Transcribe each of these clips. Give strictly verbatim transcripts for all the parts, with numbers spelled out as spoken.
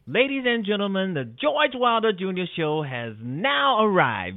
Ladies and gentlemen, the George Wilder Junior Show has now arrived.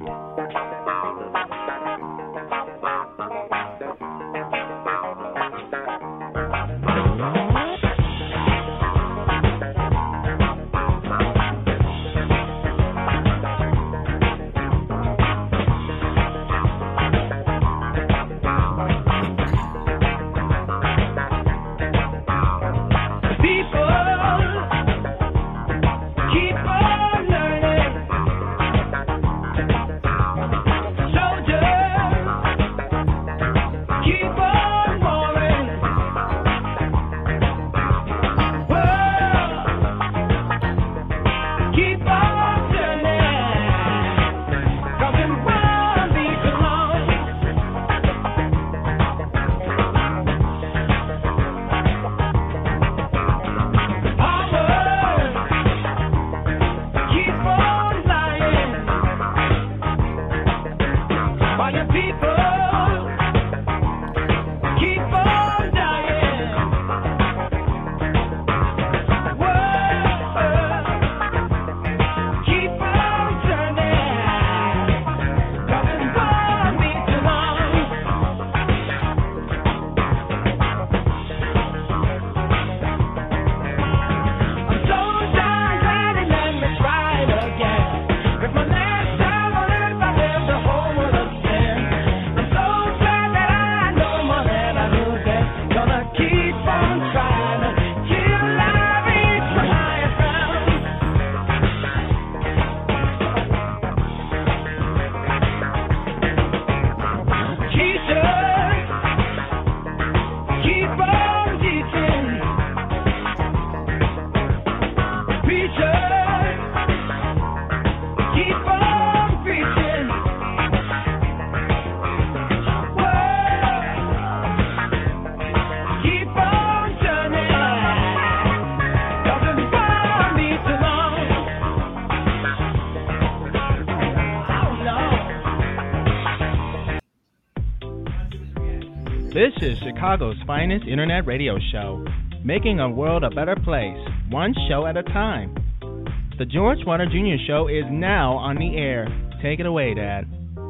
This is Chicago's finest internet radio show, making a world a better place, one show at a time. The George Wilder Junior Show is now on the air. Take it away, Dad.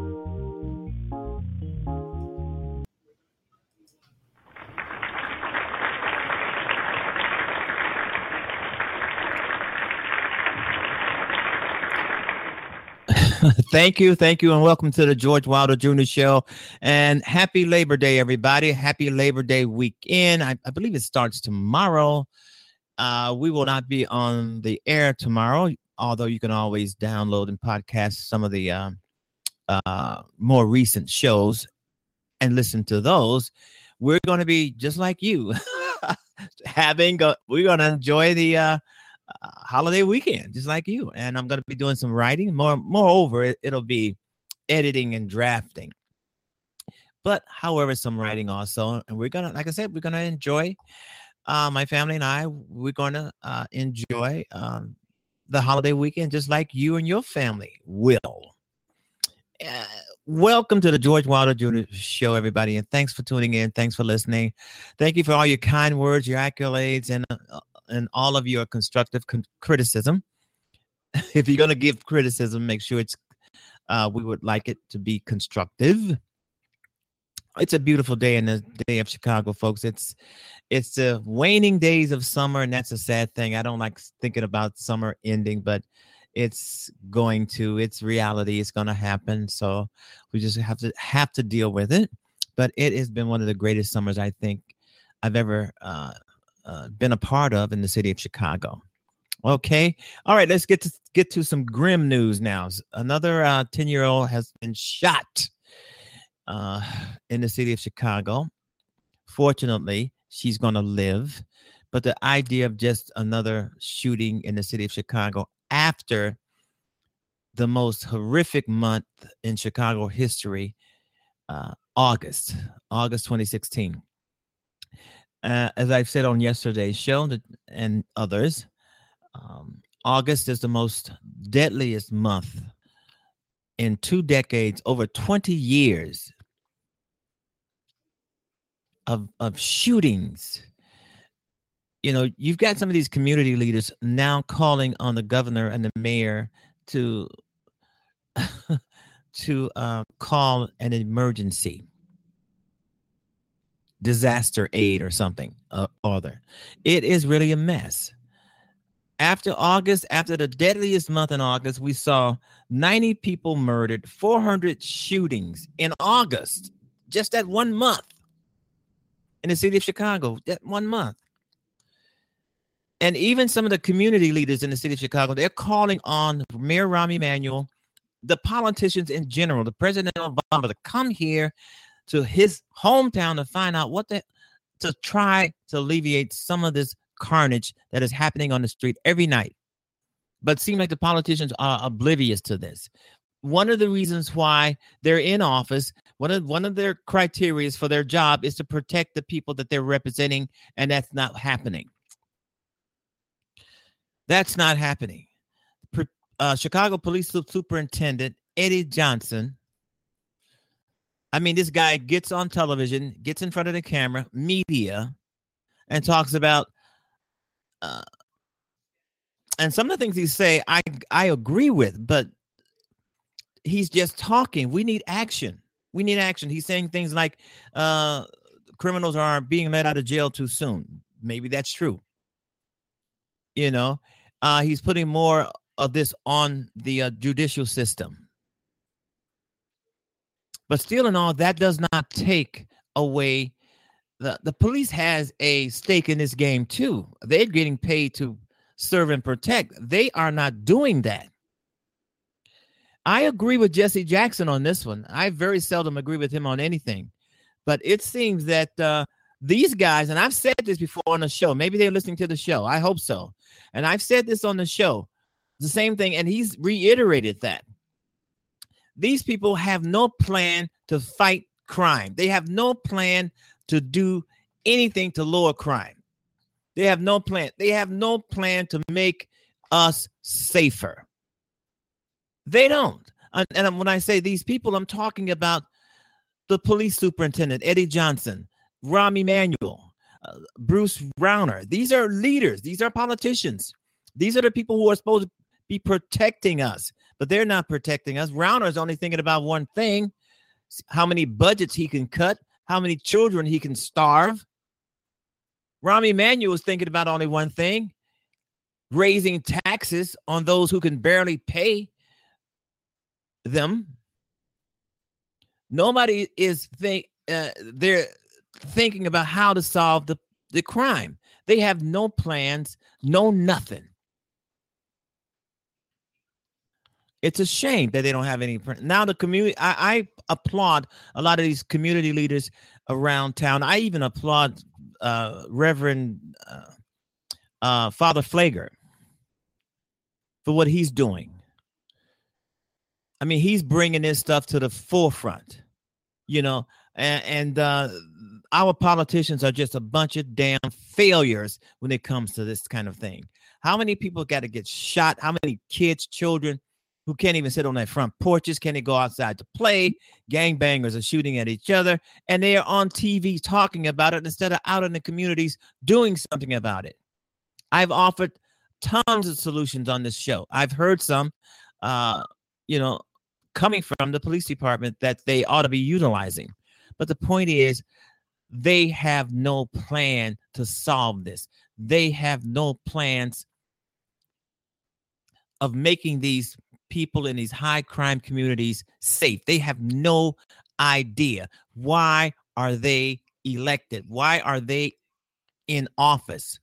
Thank you, thank you, and welcome to the George Wilder Junior Show. And happy Labor Day, everybody. Happy Labor Day weekend. I, I believe it starts tomorrow. Uh, we will not be on the air tomorrow, although you can always download and podcast some of the uh, uh, more recent shows and listen to those. We're going to be just like you, having a, we're going to enjoy the uh, Uh, holiday weekend, just like you. And I'm going to be doing some writing. More, moreover, it, it'll be editing and drafting. But however, some writing also. And we're going to, like I said, we're going to enjoy, uh, my family and I, we're going to uh, enjoy um, the holiday weekend just like you and your family will. Uh, welcome to the George Wilder Junior Show, everybody. And thanks for tuning in. Thanks for listening. Thank you for all your kind words, your accolades, and uh, and all of your constructive con- criticism. If you're going to give criticism, make sure it's, uh, we would like it to be constructive. It's a beautiful day in the day of Chicago, folks. It's, it's the waning days of summer, and that's a sad thing. I don't like thinking about summer ending, but it's going to, it's reality. It's going to happen. So we just have to, have to deal with it. But it has been one of the greatest summers I think I've ever, uh, Uh, been a part of in the city of Chicago. Okay. All right. Let's get to get to some grim news now. Another uh, ten year old has been shot uh, in the city of Chicago. Fortunately, she's going to live. But the idea of just another shooting in the city of Chicago after the most horrific month in Chicago history, uh, August, August twenty sixteen. Uh, as I've said on yesterday's show and others, um, August is the most deadliest month in two decades, over twenty years of, of shootings. you know, you've got some of these community leaders now calling on the governor and the mayor to to uh, call an emergency disaster aid or something uh, other. It is really a mess. After August, after the deadliest month in August, we saw ninety people murdered, four hundred shootings in August, just that one month in the city of Chicago, that one month. And even some of the community leaders in the city of Chicago, they're calling on Mayor Rahm Emanuel, the politicians in general, the President Obama, to come here to his hometown to find out what the, to try to alleviate some of this carnage that is happening on the street every night. But it seems like the politicians are oblivious to this. One of the reasons why they're in office, one of one of their criteria for their job is to protect the people that they're representing, and that's not happening. That's not happening. Uh, Chicago Police Superintendent Eddie Johnson, I mean, this guy gets on television, gets in front of the camera, media, and talks about, uh, and some of the things he say, I I agree with, but he's just talking. We need action. We need action. He's saying things like uh, criminals are being let out of jail too soon. Maybe that's true. You know, uh, he's putting more of this on the uh, judicial system. But still in all, that does not take away. The, the police has a stake in this game, too. They're getting paid to serve and protect. They are not doing that. I agree with Jesse Jackson on this one. I very seldom agree with him on anything. But it seems that uh, these guys, and I've said this before on the show, maybe they're listening to the show. I hope so. And I've said this on the show, the same thing, and he's reiterated that. These people have no plan to fight crime. They have no plan to do anything to lower crime. They have no plan. They have no plan to make us safer. They don't. And, and when I say these people, I'm talking about the police superintendent, Eddie Johnson, Rahm Emanuel, uh, Bruce Rauner. These are leaders. These are politicians. These are the people who are supposed to be protecting us, but they're not protecting us. Rauner is only thinking about one thing: how many budgets he can cut, how many children he can starve. Rahm Emanuel is thinking about only one thing: raising taxes on those who can barely pay them. Nobody is think uh, they're thinking about how to solve the, the crime. They have no plans, no nothing. It's a shame that they don't have any. Now the community, I, I applaud a lot of these community leaders around town. I even applaud uh, Reverend uh, uh, Father Flager for what he's doing. I mean, he's bringing this stuff to the forefront, you know, and, and uh, our politicians are just a bunch of damn failures when it comes to this kind of thing. How many people got to get shot? How many kids, children who can't even sit on their front porches? Can they go outside to play? Gangbangers are shooting at each other, and they are on T V talking about it instead of out in the communities doing something about it. I've offered tons of solutions on this show. I've heard some, uh, you know, coming from the police department that they ought to be utilizing. But the point is, they have no plan to solve this. They have no plans of making these people in these high crime communities safe. They have no idea. Why are they elected? Why are they in office?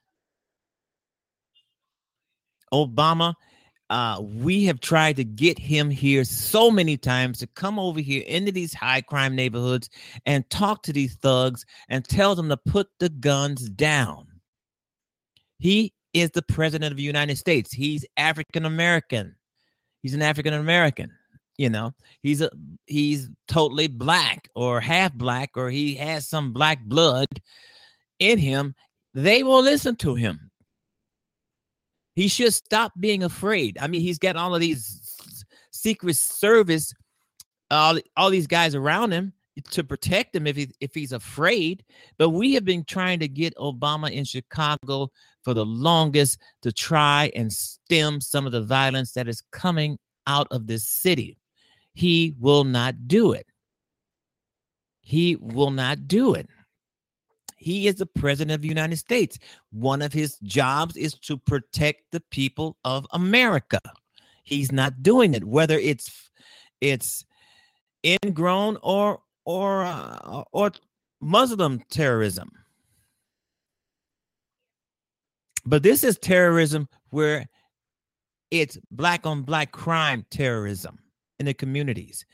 Obama, uh, we have tried to get him here so many times to come over here into these high crime neighborhoods and talk to these thugs and tell them to put the guns down. He is the president of the United States. He's African American. He's an African American. You know, he's a he's totally black or half black, or he has some black blood in him. They will listen to him. He should stop being afraid. I mean, he's got all of these Secret Service, all, all these guys around him, to protect him if he if he's afraid. But we have been trying to get Obama in Chicago for the longest to try and stem some of the violence that is coming out of this city. He will not do it. He will not do it. He is the president of the United States. One of his jobs is to protect the people of America. He's not doing it, whether it's it's ingrown or or uh, or Muslim terrorism. But this is terrorism where it's black on black crime terrorism in the communities.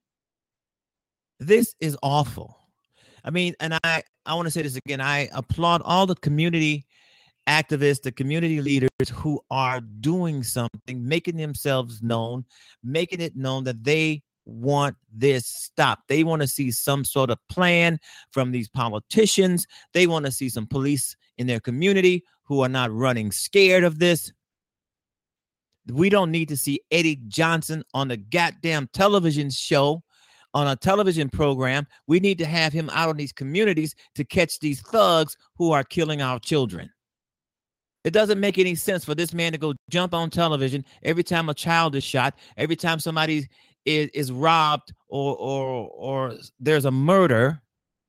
This is awful. I mean, and I, I want to say this again. I applaud all the community activists, the community leaders who are doing something, making themselves known, making it known that they want this stopped. They want to see some sort of plan from these politicians. They want to see some police in their community who are not running scared of this. We don't need to see Eddie Johnson on the goddamn television show, on a television program. We need to have him out in these communities to catch these thugs who are killing our children. It doesn't make any sense for this man to go jump on television every time a child is shot, every time somebody is, is robbed or, or, or there's a murder,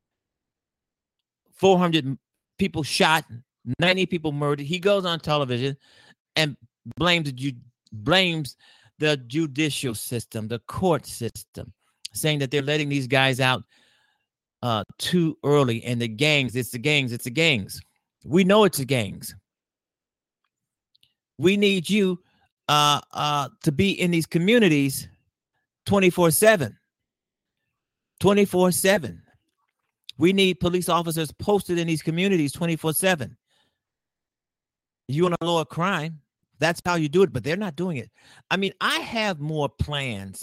four hundred people shot, ninety people murdered. He goes on television and blames the, blames the judicial system, the court system, saying that they're letting these guys out uh, too early. And the gangs, it's the gangs, it's the gangs. We know it's the gangs. We need you uh, uh, to be in these communities twenty-four seven. twenty-four seven. We need police officers posted in these communities twenty-four seven. You want to lower crime? That's how you do it, but they're not doing it. I mean, I have more plans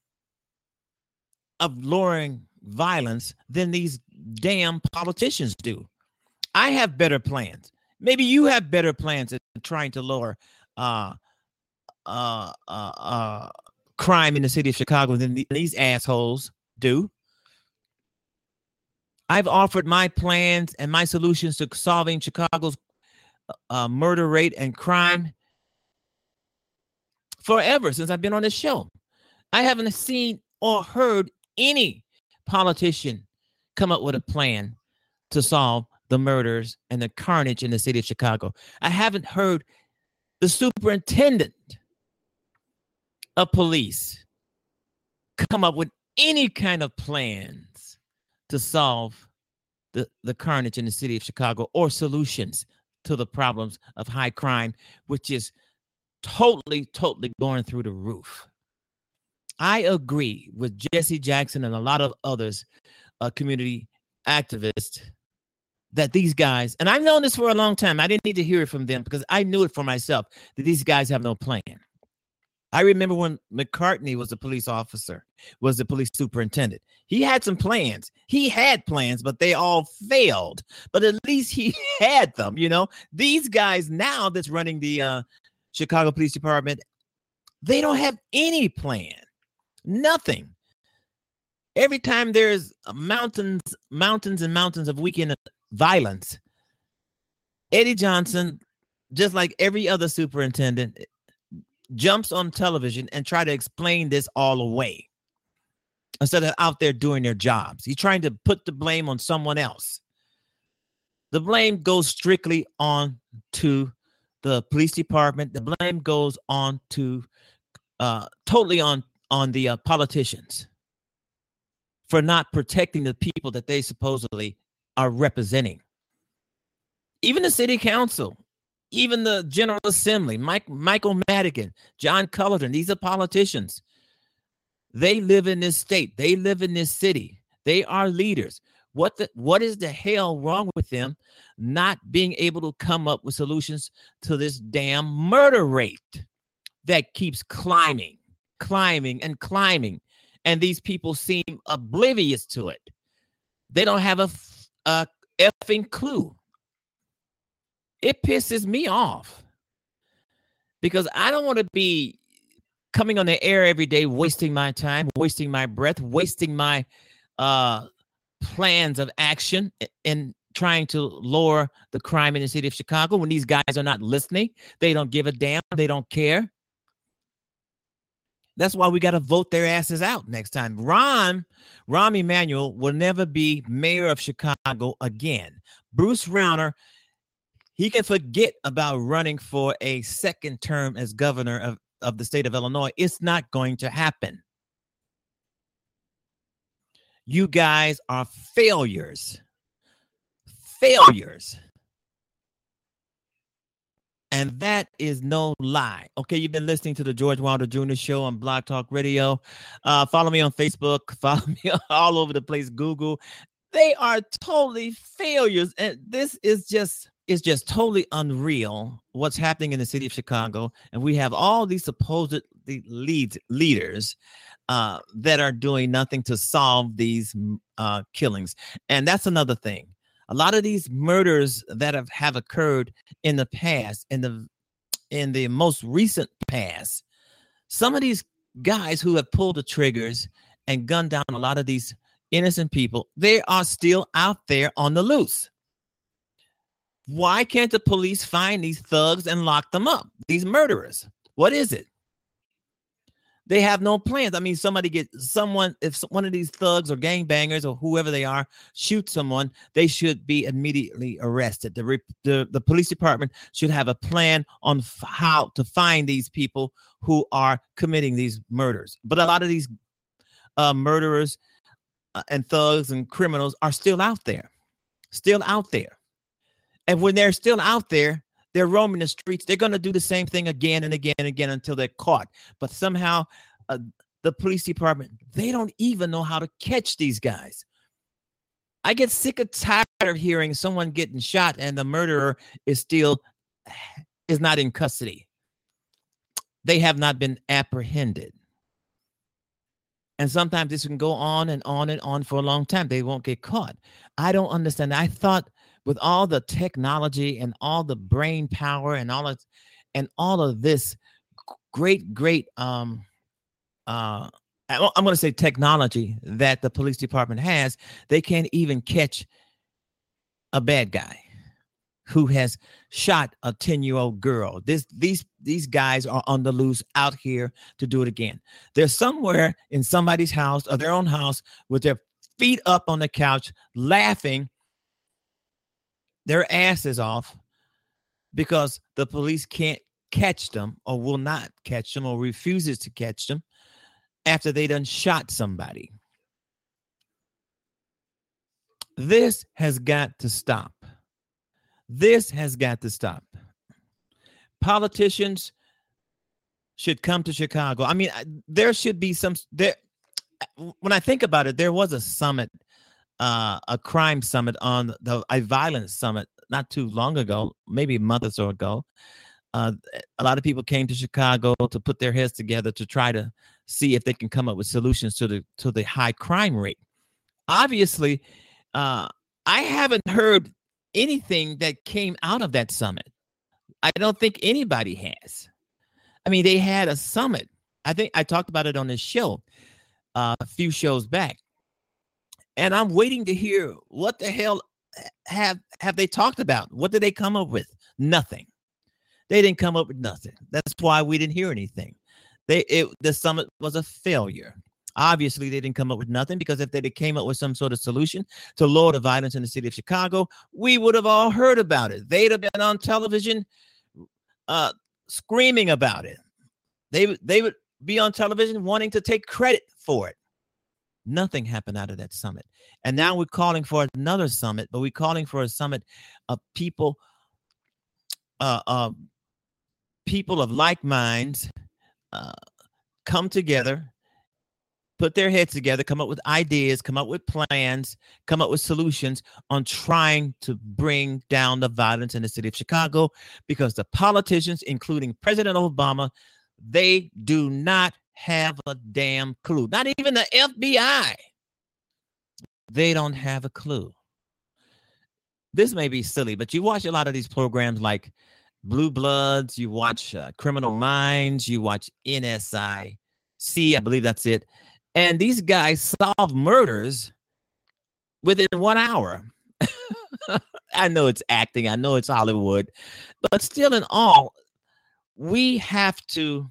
of lowering violence than these damn politicians do. I have better plans. Maybe you have better plans at trying to lower uh, uh, uh, uh, crime in the city of Chicago than the, these assholes do. I've offered my plans and my solutions to solving Chicago's uh, murder rate and crime forever since I've been on this show. I haven't seen or heard any politician come up with a plan to solve the murders and the carnage in the city of Chicago. I haven't heard the superintendent of police come up with any kind of plans to solve the, the carnage in the city of Chicago or solutions to the problems of high crime, which is totally, totally going through the roof. I agree with Jesse Jackson and a lot of others, uh, community activists, that these guys, and I've known this for a long time. I didn't need to hear it from them because I knew it for myself, that these guys have no plan. I remember when McCartney was a police officer, was the police superintendent. He had some plans. He had plans, but they all failed. But at least he had them, you know. These guys now that's running the uh, Chicago Police Department, they don't have any plan. Nothing. Every time there's mountains, mountains and mountains of weekend violence, Eddie Johnson, just like every other superintendent, jumps on television and try to explain this all away instead of out there doing their jobs. He's trying to put the blame on someone else. The blame goes strictly on to the police department. The blame goes on to uh, totally on on the uh, politicians for not protecting the people that they supposedly are representing. Even the city council, even the General Assembly, Mike, Michael Madigan, John Cullerton, these are politicians. They live in this state. They live in this city. They are leaders. What the, what is the hell wrong with them not being able to come up with solutions to this damn murder rate that keeps climbing, climbing, and climbing? And these people seem oblivious to it. They don't have a, a effing clue. It pisses me off because I don't want to be coming on the air every day, wasting my time, wasting my breath, wasting my uh, plans of action in trying to lower the crime in the city of Chicago when these guys are not listening. They don't give a damn. They don't care. That's why we got to vote their asses out next time. Ron, Rahm Emanuel will never be mayor of Chicago again. Bruce Rauner, he can forget about running for a second term as governor of, of the state of Illinois. It's not going to happen. You guys are failures. Failures. And that is no lie. Okay, you've been listening to the George Wilder Junior Show on Blog Talk Radio. Uh, follow me on Facebook. Follow me all over the place. Google. They are totally failures. And this is just, it's just totally unreal what's happening in the city of Chicago. And we have all these supposed lead, leaders uh, that are doing nothing to solve these uh, killings. And that's another thing. A lot of these murders that have, have occurred in the past, in the in the most recent past, some of these guys who have pulled the triggers and gunned down a lot of these innocent people, they are still out there on the loose. Why can't the police find these thugs and lock them up? These murderers. What is it? They have no plans. I mean, somebody get someone, if one of these thugs or gangbangers or whoever they are shoot someone, they should be immediately arrested. The, the, the police department should have a plan on f- how to find these people who are committing these murders. But a lot of these uh, murderers uh, and thugs and criminals are still out there, still out there. And when they're still out there, they're roaming the streets. They're going to do the same thing again and again and again until they're caught. But somehow uh, the police department, they don't even know how to catch these guys. I get sick and tired of hearing someone getting shot and the murderer is still is not in custody. They have not been apprehended. And sometimes this can go on and on and on for a long time. They won't get caught. I don't understand. I thought with all the technology and all the brain power and all of and all of this great, great um uh I'm going to say technology that the police department has, they can't even catch a bad guy who has shot a ten-year-old girl. This these these guys are on the loose out here to do it again. They're somewhere in somebody's house or their own house with their feet up on the couch, laughing their asses off because the police can't catch them or will not catch them or refuses to catch them after they done shot somebody. This has got to stop. This has got to stop. Politicians should come to Chicago. I mean, there should be some there. When I think about it, there was a summit, uh, a crime summit on the a violence summit not too long ago, maybe a month or so ago. Uh, a lot of people came to Chicago to put their heads together to try to see if they can come up with solutions to the to the high crime rate. Obviously, uh, I haven't heard anything that came out of that summit. I don't think anybody has. I mean, they had a summit. I think I talked about it on this show uh, a few shows back. And I'm waiting to hear what the hell have have they talked about? What did they come up with? Nothing. They didn't come up with nothing. That's why we didn't hear anything. They it, the summit was a failure. Obviously, they didn't come up with nothing, because if they came up with some sort of solution to lower the violence in the city of Chicago, we would have all heard about it. They'd have been on television uh, screaming about it. They, they would be on television wanting to take credit for it. Nothing happened out of that summit. And now we're calling for another summit, but we're calling for a summit of people, uh, uh, people of like minds, uh, come together, put their heads together, come up with ideas, come up with plans, come up with solutions on trying to bring down the violence in the city of Chicago, because the politicians, including President Obama, they do not have a damn clue. Not even the F B I. They don't have a clue. This may be silly, but you watch a lot of these programs like Blue Bloods, you watch uh, Criminal Minds, you watch N S I C, I believe that's it. And these guys solve murders within one hour. I know it's acting. I know it's Hollywood, but still in all, we have to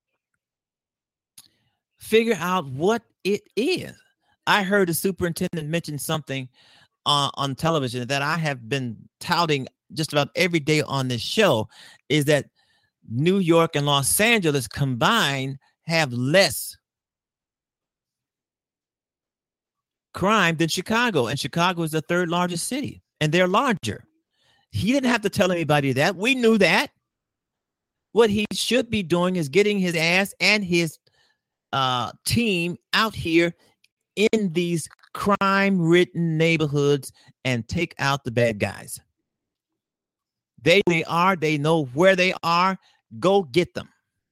figure out what it is. I heard the superintendent mention something uh, on television that I have been touting just about every day on this show, is that New York and Los Angeles combined have less crime than Chicago, and Chicago is the third largest city, and they're larger. He didn't have to tell anybody that. We knew that. What he should be doing is getting his ass and his uh, team out here in these crime-ridden neighborhoods and take out the bad guys. They, they are. They know where they are. Go get them.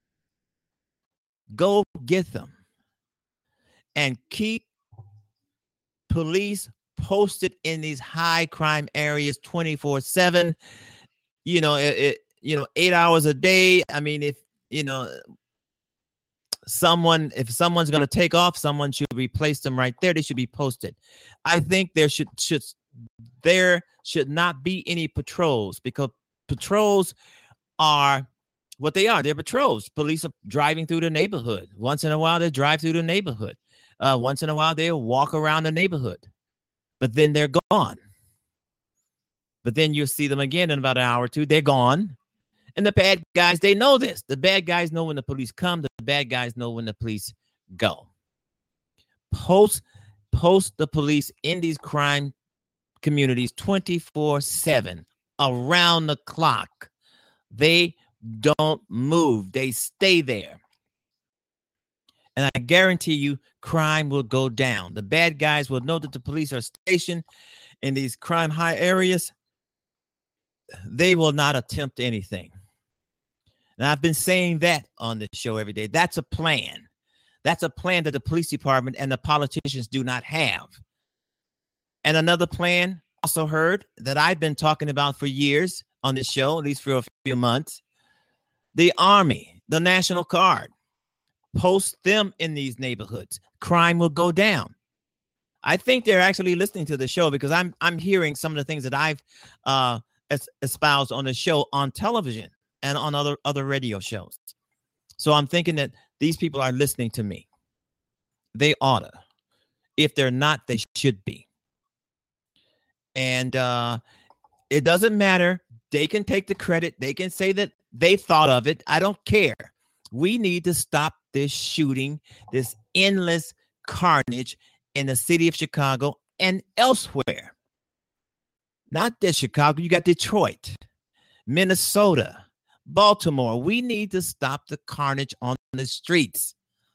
Go get them. And keep police posted in these high crime areas twenty-four seven. You know, it, it you know, eight hours a day. I mean, if you know someone, if someone's going to take off, someone should replace them right there. They should be posted. I think there should should there should not be any patrols, because patrols are what they are. They're patrols. Police are driving through the neighborhood. Once in a while, they drive through the neighborhood. Uh, once in a while, they'll walk around the neighborhood, but then they're gone. But then you'll see them again in about an hour or two. They're gone. And the bad guys, they know this. The bad guys know when the police come. The bad guys know when the police go. Post, post the police in these crime communities twenty-four seven, around the clock. They don't move. They stay there. And I guarantee you, crime will go down. The bad guys will know that the police are stationed in these crime high areas. They will not attempt anything. And I've been saying that on this show every day. That's a plan. That's a plan that the police department and the politicians do not have. And another plan, also heard, that I've been talking about for years on this show, at least for a few months. The Army, the National Guard. Post them in these neighborhoods. Crime will go down. I think they're actually listening to the show, because I'm I'm hearing some of the things that I've uh, es- espoused on the show on television and on other other radio shows. So I'm thinking that these people are listening to me. They oughta. If they're not, they should be. And uh, it doesn't matter. They can take the credit. They can say that they thought of it. I don't care. We need to stop this shooting, this endless carnage in the city of Chicago and elsewhere. Not just Chicago. You got Detroit, Minnesota, Baltimore. We need to stop the carnage on the streets.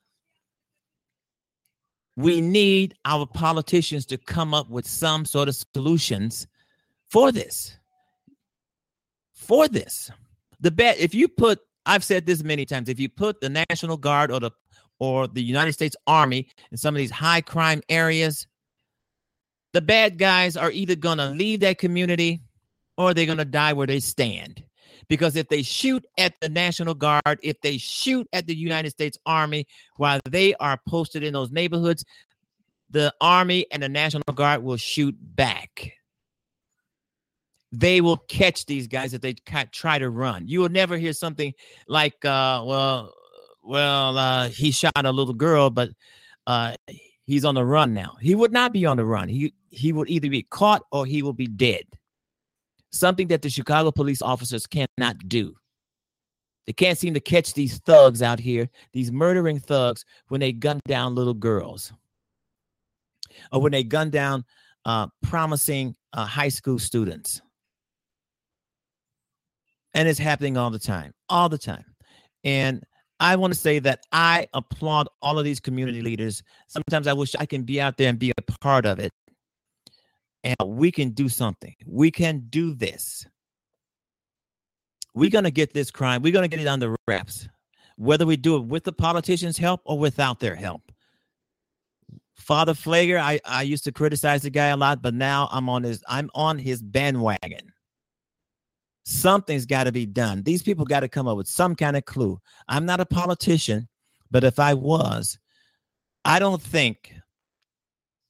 We need our politicians to come up with some sort of solutions for this. For this. The bet, if you put, I've said this many times, if you put the National Guard or the or the United States Army in some of these high crime areas, the bad guys are either going to leave that community or they're going to die where they stand. Because if they shoot at the National Guard, if they shoot at the United States Army while they are posted in those neighborhoods, the Army and the National Guard will shoot back. They will catch these guys if they try to run. You will never hear something like, uh, well, well, uh, he shot a little girl, but uh, he's on the run now. He would not be on the run. He he would either be caught or he will be dead. Something that the Chicago police officers cannot do. They can't seem to catch these thugs out here, these murdering thugs, when they gun down little girls or when they gun down uh, promising uh, high school students. And it's happening all the time, all the time. And I want to say that I applaud all of these community leaders. Sometimes I wish I can be out there and be a part of it. And we can do something. We can do this. We're going to get this crime. We're going to get it under wraps, whether we do it with the politicians' help or without their help. Father Pfleger, I, I used to criticize the guy a lot, but now I'm on his I'm on his bandwagon. Something's got to be done. These people got to come up with some kind of clue. I'm not a politician, but if I was, I don't think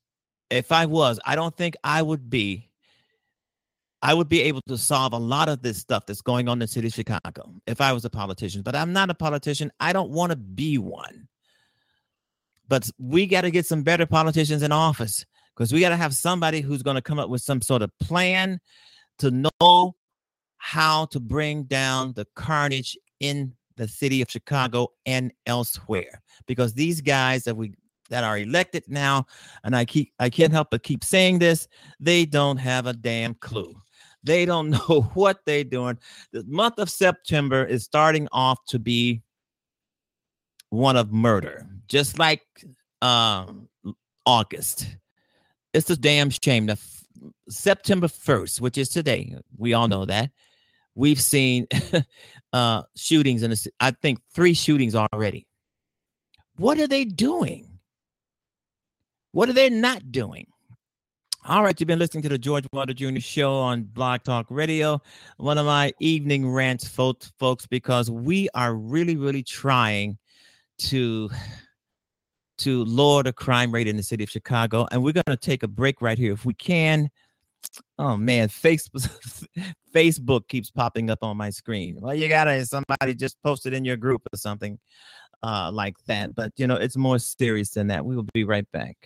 if I was, I don't think I would be. I would be able to solve a lot of this stuff that's going on in the city of Chicago if I was a politician. But I'm not a politician. I don't want to be one. But we got to get some better politicians in office, because we got to have somebody who's going to come up with some sort of plan to know how to bring down the carnage in the city of Chicago and elsewhere. Because these guys that we that are elected now, and I keep I can't help but keep saying this, they don't have a damn clue. They don't know what they're doing. The month of September is starting off to be one of murder, just like um, August. It's a damn shame. The f- September first, which is today, we all know that, we've seen uh, shootings in the, I think three shootings already. What are they doing? What are they not doing? All right, you've been listening to the George Wilder Junior Show on Blog Talk Radio, one of my evening rants, folks, folks, because we are really, really trying to, to lower the crime rate in the city of Chicago. And we're going to take a break right here if we can. Oh, man, Facebook, Facebook keeps popping up on my screen. Well, you got to, somebody just posted in your group or something uh, like that. But, you know, it's more serious than that. We will be right back.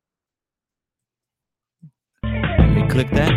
Let me click that.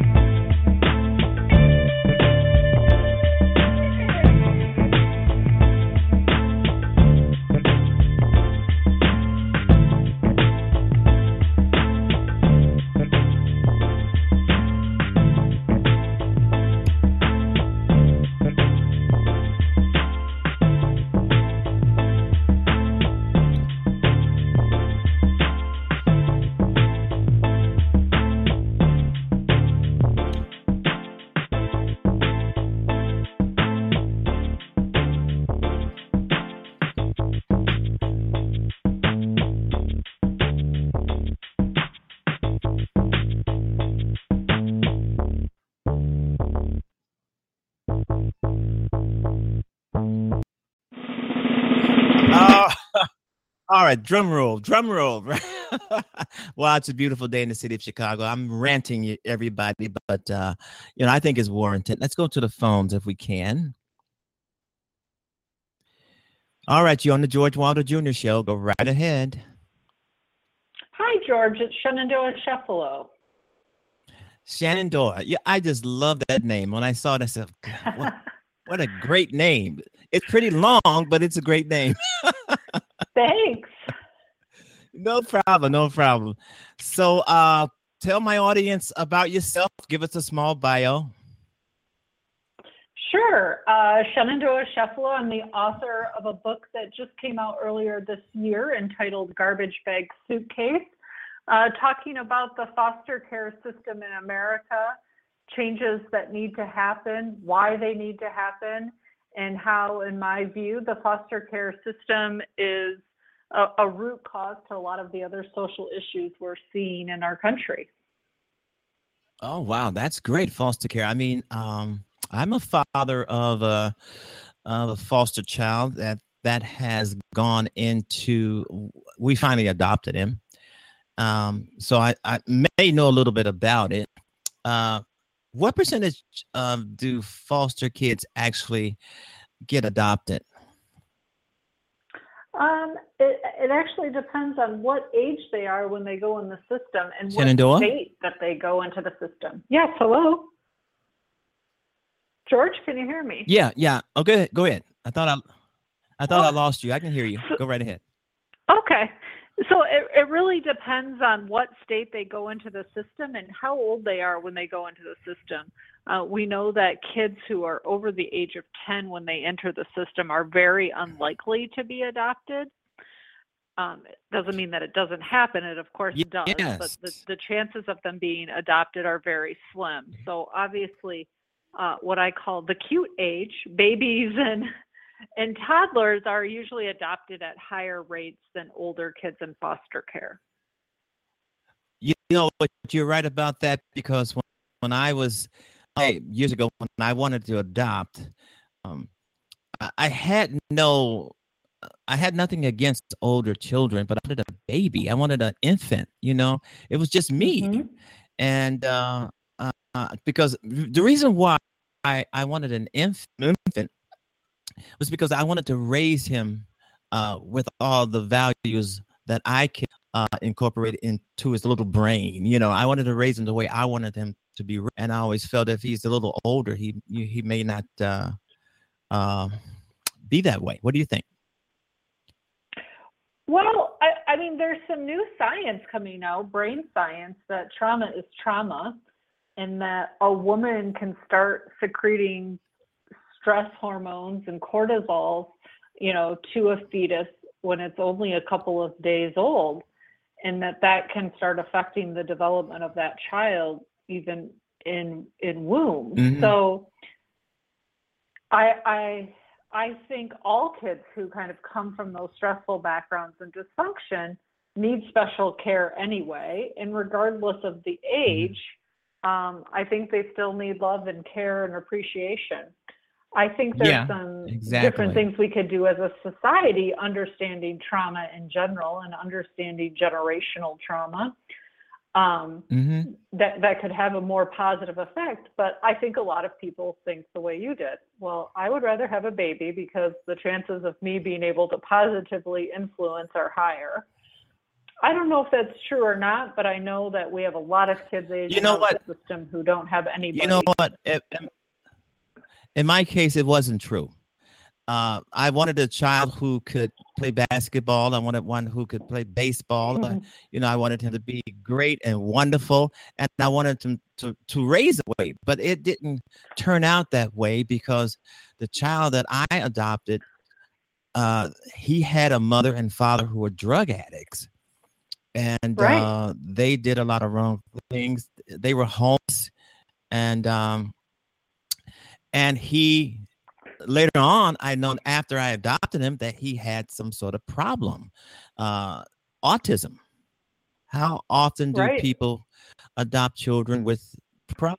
All right, drum roll, drum roll. Well, it's a beautiful day in the city of Chicago. I'm ranting you, everybody, but, uh, you know, I think it's warranted. Let's go to the phones if we can. All right, you're on the George Wilder Junior Show. Go right ahead. Hi, George. It's Shenandoah Sheffalo. Shenandoah. Yeah, I just love that name. When I saw it, I said, God, what, what a great name. It's pretty long, but it's a great name. Thanks. No problem. No problem. So uh, tell my audience about yourself. Give us a small bio. Sure. Uh, Shenandoah Sheffalo. I'm the author of a book that just came out earlier this year entitled Garbage Bag Suitcase, uh, talking about the foster care system in America, changes that need to happen, why they need to happen, and how, in my view, the foster care system is a, a root cause to a lot of the other social issues we're seeing in our country. Oh, wow. That's great, foster care. I mean, um, I'm a father of a, of a foster child that, that has gone into, we finally adopted him. Um, so I, I may know a little bit about it. Uh, What percentage um, do foster kids actually get adopted? Um, it, it actually depends on what age they are when they go in the system and Shenandoah? what state that they go into the system. Yes, hello? George, can you hear me? Yeah, yeah. Oh, go ahead. Go ahead. I thought I, I thought Oh. I lost you. I can hear you. Go right ahead. Okay. So it, it really depends on what state they go into the system and how old they are when they go into the system. Uh, we know that kids who are over the age of ten when they enter the system are very unlikely to be adopted. Um, it doesn't mean that it doesn't happen. It, of course, does. Yes. But the, the chances of them being adopted are very slim. So obviously, uh, what I call the cute age, babies and And toddlers are usually adopted at higher rates than older kids in foster care. You know what? You're right about that, because when, when I was hey, years ago, when I wanted to adopt, um, I, I had no I had nothing against older children, but I wanted a baby. I wanted an infant. You know, it was just me, Mhm. and uh, uh, uh, because the reason why I I wanted an inf- infant was because I wanted to raise him uh, with all the values that I can uh, incorporate into his little brain. You know, I wanted to raise him the way I wanted him to be, and I always felt if he's a little older, he he may not uh, uh, be that way. What do you think? Well, I, I mean, there's some new science coming out, brain science, that trauma is trauma, and that a woman can start secreting stress hormones and cortisol, you know, to a fetus when it's only a couple of days old, and that that can start affecting the development of that child even in in womb. Mhm. So I I I think all kids who kind of come from those stressful backgrounds and dysfunction need special care anyway, and regardless of the age, um, I think they still need love and care and appreciation. I think there's Yeah, some different exactly. things we could do as a society, understanding trauma in general and understanding generational trauma, um, hmm that, that could have a more positive effect. But I think a lot of people think the way you did. Well, I would rather have a baby because the chances of me being able to positively influence are higher. I don't know if that's true or not, but I know that we have a lot of kids You aging know out what? of the system who don't have You know anybody. what? In, in- in my case, it wasn't true. Uh, I wanted a child who could play basketball. I wanted one who could play baseball. Uh, you know, I wanted him to be great and wonderful, and I wanted him to to raise that way. But it didn't turn out that way because the child that I adopted, uh, he had a mother and father who were drug addicts, and Right. uh, they did a lot of wrong things. They were homeless, and um, and he later on, I known after I adopted him that he had some sort of problem, uh, autism. How often do Right. people adopt children with problems?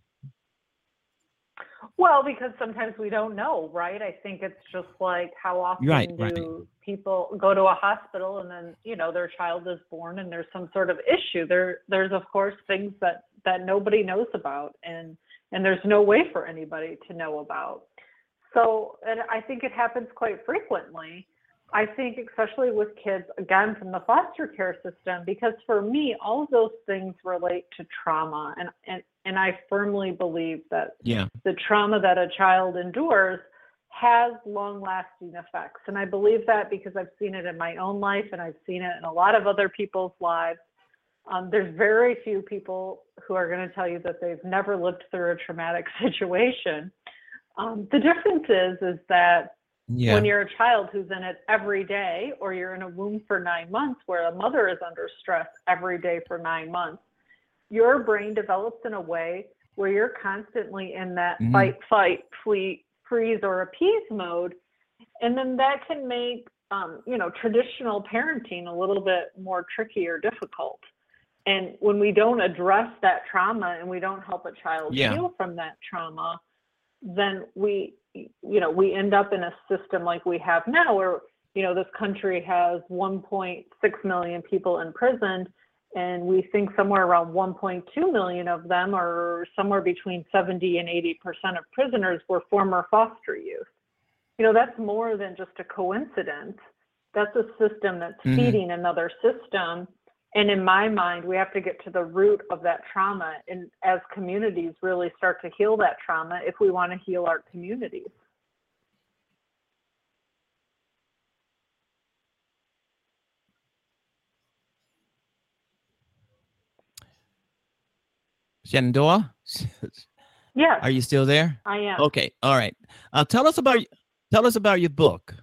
Well, because sometimes we don't know, right? I think it's just like how Right, often right. do people go to a hospital and then, you know, their child is born and there's some sort of issue. There there's of course things that that nobody knows about, and and there's no way for anybody to know about. So, and I think it happens quite frequently. I think especially with kids, again, from the foster care system, because for me, all of those things relate to trauma. And, and, and I firmly believe that Yeah. the trauma that a child endures has long-lasting effects. And I believe that because I've seen it in my own life and I've seen it in a lot of other people's lives. Um, there's very few people who are going to tell you that they've never lived through a traumatic situation. Um, the difference is, is that Yeah. when you're a child who's in it every day, or you're in a womb for nine months where a mother is under stress every day for nine months, your brain develops in a way where you're constantly in that Mhm. fight, fight, flee, freeze, or appease mode. And then that can make, um, you know, traditional parenting a little bit more tricky or difficult. And when we don't address that trauma and we don't help a child Yeah. heal from that trauma, then we, you know, we end up in a system like we have now where, you know, this country has one point six million people imprisoned, and we think somewhere around one point two million of them, or somewhere between seventy and eighty percent of prisoners, were former foster youth. You know, that's more than just a coincidence. That's a system that's Mhm. feeding another system. And in my mind, we have to get to the root of that trauma, and as communities really start to heal that trauma if we want to heal our communities. Shenandoah, Yes, are you still there? I am. Okay. All right. Uh, tell us about tell us about your book.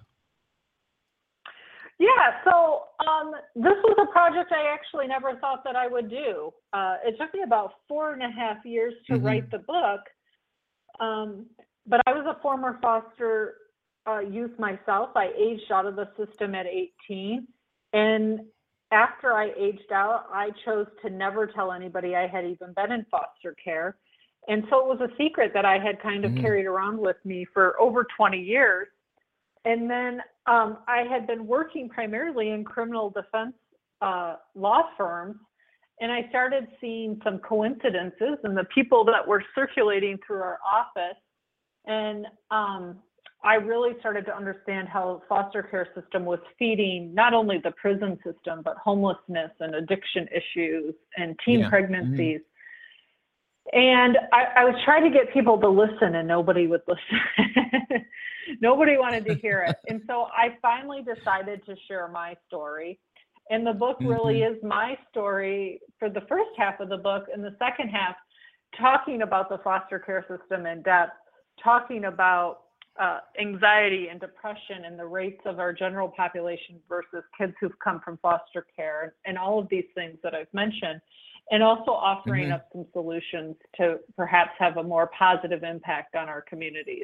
Yeah, so um, this was a project I actually never thought that I would do. Uh, it took me about four and a half years to Mhm. write the book, um, but I was a former foster uh, youth myself. I aged out of the system at eighteen, and after I aged out, I chose to never tell anybody I had even been in foster care. And so it was a secret that I had kind of Mhm. carried around with me for over twenty years. And then um, I had been working primarily in criminal defense uh, law firms, and I started seeing some coincidences in the people that were circulating through our office. And um, I really started to understand how the foster care system was feeding not only the prison system, but homelessness and addiction issues and teen Yeah. pregnancies. Mm-hmm. And I, I was trying to get people to listen, and nobody would listen. Nobody wanted to hear it. And so I finally decided to share my story. And the book really mm-hmm. is my story for the first half of the book, and the second half talking about the foster care system in depth, talking about uh, anxiety and depression and the rates of our general population versus kids who've come from foster care, and all of these things that I've mentioned, and also offering mm-hmm. up some solutions to perhaps have a more positive impact on our communities.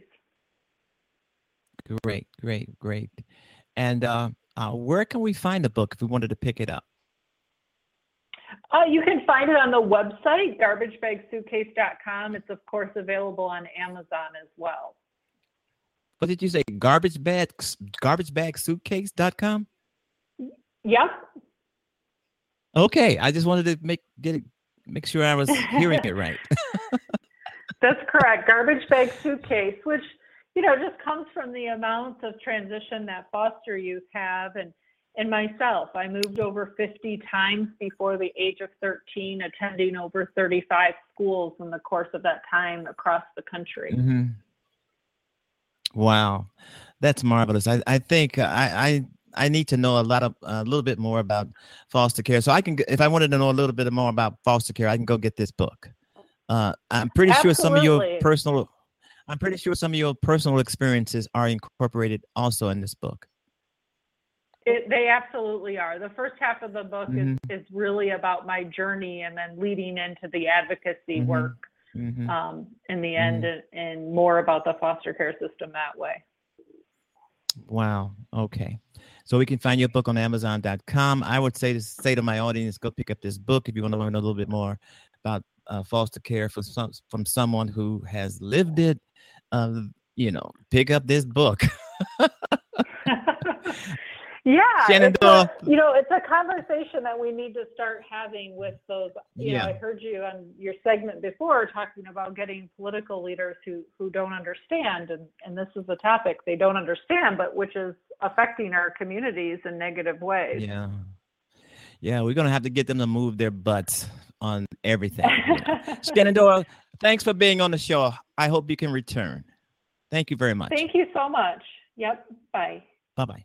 Great, great, great. And uh, uh, where can we find the book if we wanted to pick it up? Uh, you can find it on the website, garbage bag suitcase dot com. It's, of course, available on Amazon as well. What did you say? Garbage bag, garbage bag suitcase dot com? Yep. Okay, I just wanted to make get it, make sure I was hearing it right. That's correct. Garbage Bag Suitcase, which, you know, just comes from the amount of transition that foster youth have. And, and myself, I moved over fifty times before the age of thirteen, attending over thirty-five schools in the course of that time across the country. Mm-hmm. Wow, that's marvelous. I, I think I, I I need to know a lot of a little bit more about foster care. So I can, if I wanted to know a little bit more about foster care, I can go get this book. Uh, I'm pretty Absolutely. sure some of your personal, I'm pretty sure some of your personal experiences are incorporated also in this book. It, they absolutely are. The first half of the book mm-hmm. is, is really about my journey, and then leading into the advocacy mm-hmm. work mm-hmm. Um, in the end, mm-hmm. and, and more about the foster care system that way. Wow. Okay. So we can find your book on amazon dot com. I would say to say to my audience, go pick up this book if you want to learn a little bit more about uh, foster care for some, from someone who has lived it. Uh, you know, pick up this book. Yeah, Shannon, a, you know, it's a conversation that we need to start having with those. You yeah. know, I heard you on your segment before talking about getting political leaders who who don't understand, and and this is a topic they don't understand, but which is affecting our communities in negative ways. Yeah, yeah, we're gonna have to get them to move their butts on everything. You know. Shannon Doyle, thanks for being on the show. I hope you can return. Thank you very much. Thank you so much. Yep. Bye. Bye bye.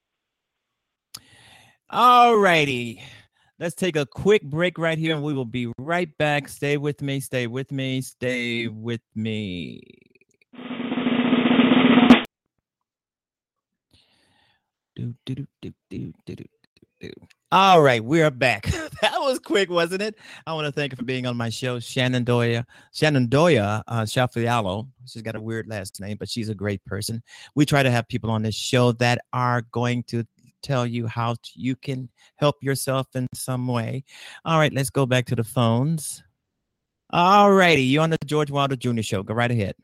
All righty. Let's take a quick break right here, and we will be right back. Stay with me. Stay with me. Stay with me. Do, do, do, do, do, do, do, do. All right, we're back. That was quick, wasn't it? I want to thank you for being on my show, Shannon Doyle. Shannon Doyle uh, Shafialo. She's got a weird last name, but she's a great person. We try to have people on this show that are going to tell you how to, you can help yourself in some way. All right, let's go back to the phones. All righty, you're on the George Wilder Junior Show. Go right ahead.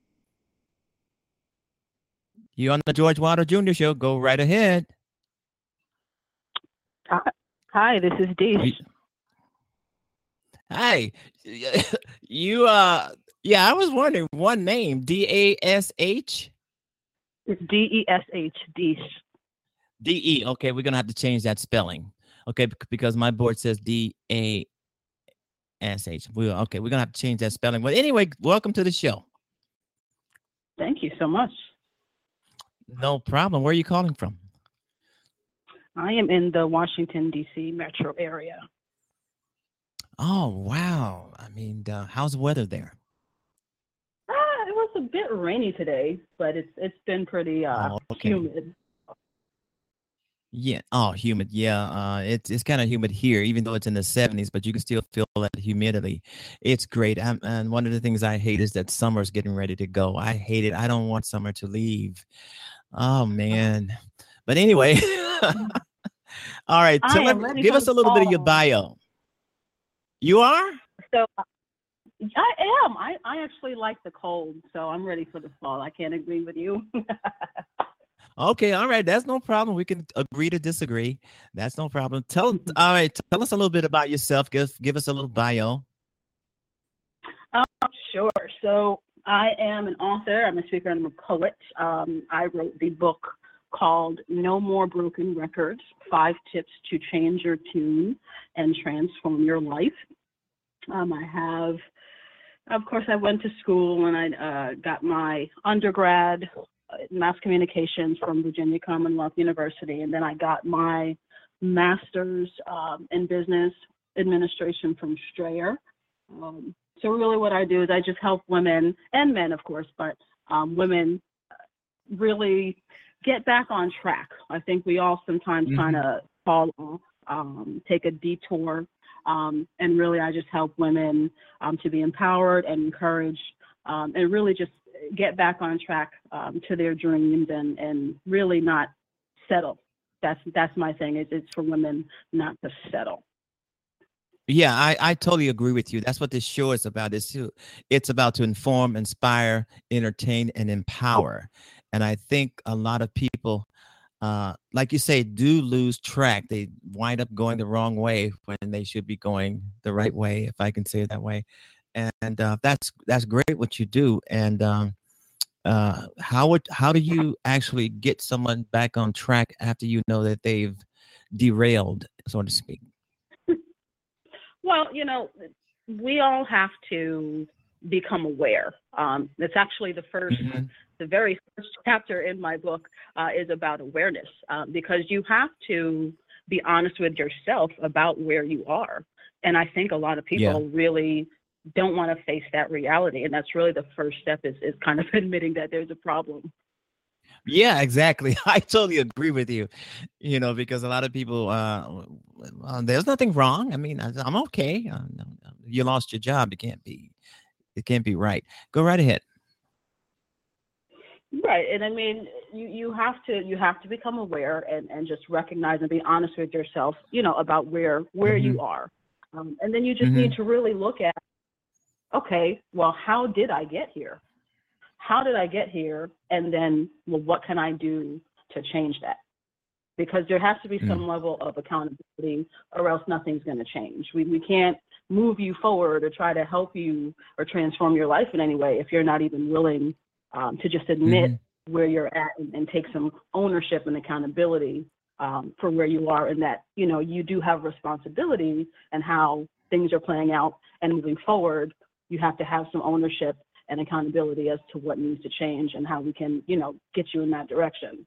You're on the George Wilder Junior Show. Go right ahead. Hi, this is Deesh. Hi. You, uh, yeah, I was wondering, one name, D A S H? It's D E S H, Deesh. D E. Okay, we're going to have to change that spelling. Okay, because my board says D A S H. We, okay, we're going to have to change that spelling. But anyway, welcome to the show. Thank you so much. No problem. Where are you calling from? I am in the Washington, D C metro area. Oh, wow. I mean, uh, how's the weather there? Uh, it was a bit rainy today, but it's it's been pretty uh, oh, okay. humid. Yeah. Oh, humid. Yeah. Uh, it's it's kind of humid here, even though it's in the seventies, but you can still feel that humidity. It's great. I'm, and one of the things I hate is that summer's getting ready to go. I hate it. I don't want summer to leave. Oh, man. But anyway, all right. So let, give us a little fall. bit of your bio. You are? So I am. I, I actually like the cold, so I'm ready for the fall. I can't agree with you. Okay, all right. That's no problem. We can agree to disagree. That's no problem. Tell all right, tell us a little bit about yourself. Give give us a little bio. Um, sure. So I am an author. I'm a speaker. I'm a poet. Um, I wrote the book called No More Broken Records, Five Tips to Change Your Tune and Transform Your Life. Um, I have, of course, I went to school and I uh, got my undergrad in mass communications from Virginia Commonwealth University, and then I got my master's um, in business administration from Strayer. Um, so really what I do is I just help women and men, of course, but um, women really get back on track. I think we all sometimes mm-hmm. kind of fall off, um, take a detour, um, and really I just help women um, to be empowered and encouraged, um, and really just get back on track um, to their dreams and, and really not settle. That's that's my thing. It's, it's for women not to settle. Yeah, I, I totally agree with you. That's what this show is about. It's, it's about to inform, inspire, entertain, and empower. And I think a lot of people, uh, like you say, do lose track. They wind up going the wrong way when they should be going the right way, if I can say it that way. And uh, that's that's great what you do. And um, uh, how would how do you actually get someone back on track after you know that they've derailed, so to speak? Well, you know, we all have to become aware. Um, it's actually the first, mm-hmm. the very first chapter in my book uh, is about awareness, um, because you have to be honest with yourself about where you are. And I think a lot of people yeah. really don't want to face that reality. And that's really the first step is, is kind of admitting that there's a problem. Yeah, exactly. I totally agree with you, you know, because a lot of people, uh, uh there's nothing wrong. I mean, I, I'm okay. Uh, you lost your job. It can't be, it can't be right. Go right ahead. Right. And I mean, you, you have to, you have to become aware and, and just recognize and be honest with yourself, you know, about where, where mm-hmm. you are. Um, and then you just mm-hmm. need to really look at, okay, well, how did I get here? How did I get here? And then, well, what can I do to change that? Because there has to be some mm. level of accountability or else nothing's going to change. We we can't move you forward or try to help you or transform your life in any way if you're not even willing um, to just admit mm-hmm. where you're at and, and take some ownership and accountability um, for where you are, and that, you know, you do have responsibility and how things are playing out and moving forward. You have to have some ownership and accountability as to what needs to change and how we can, you know, get you in that direction.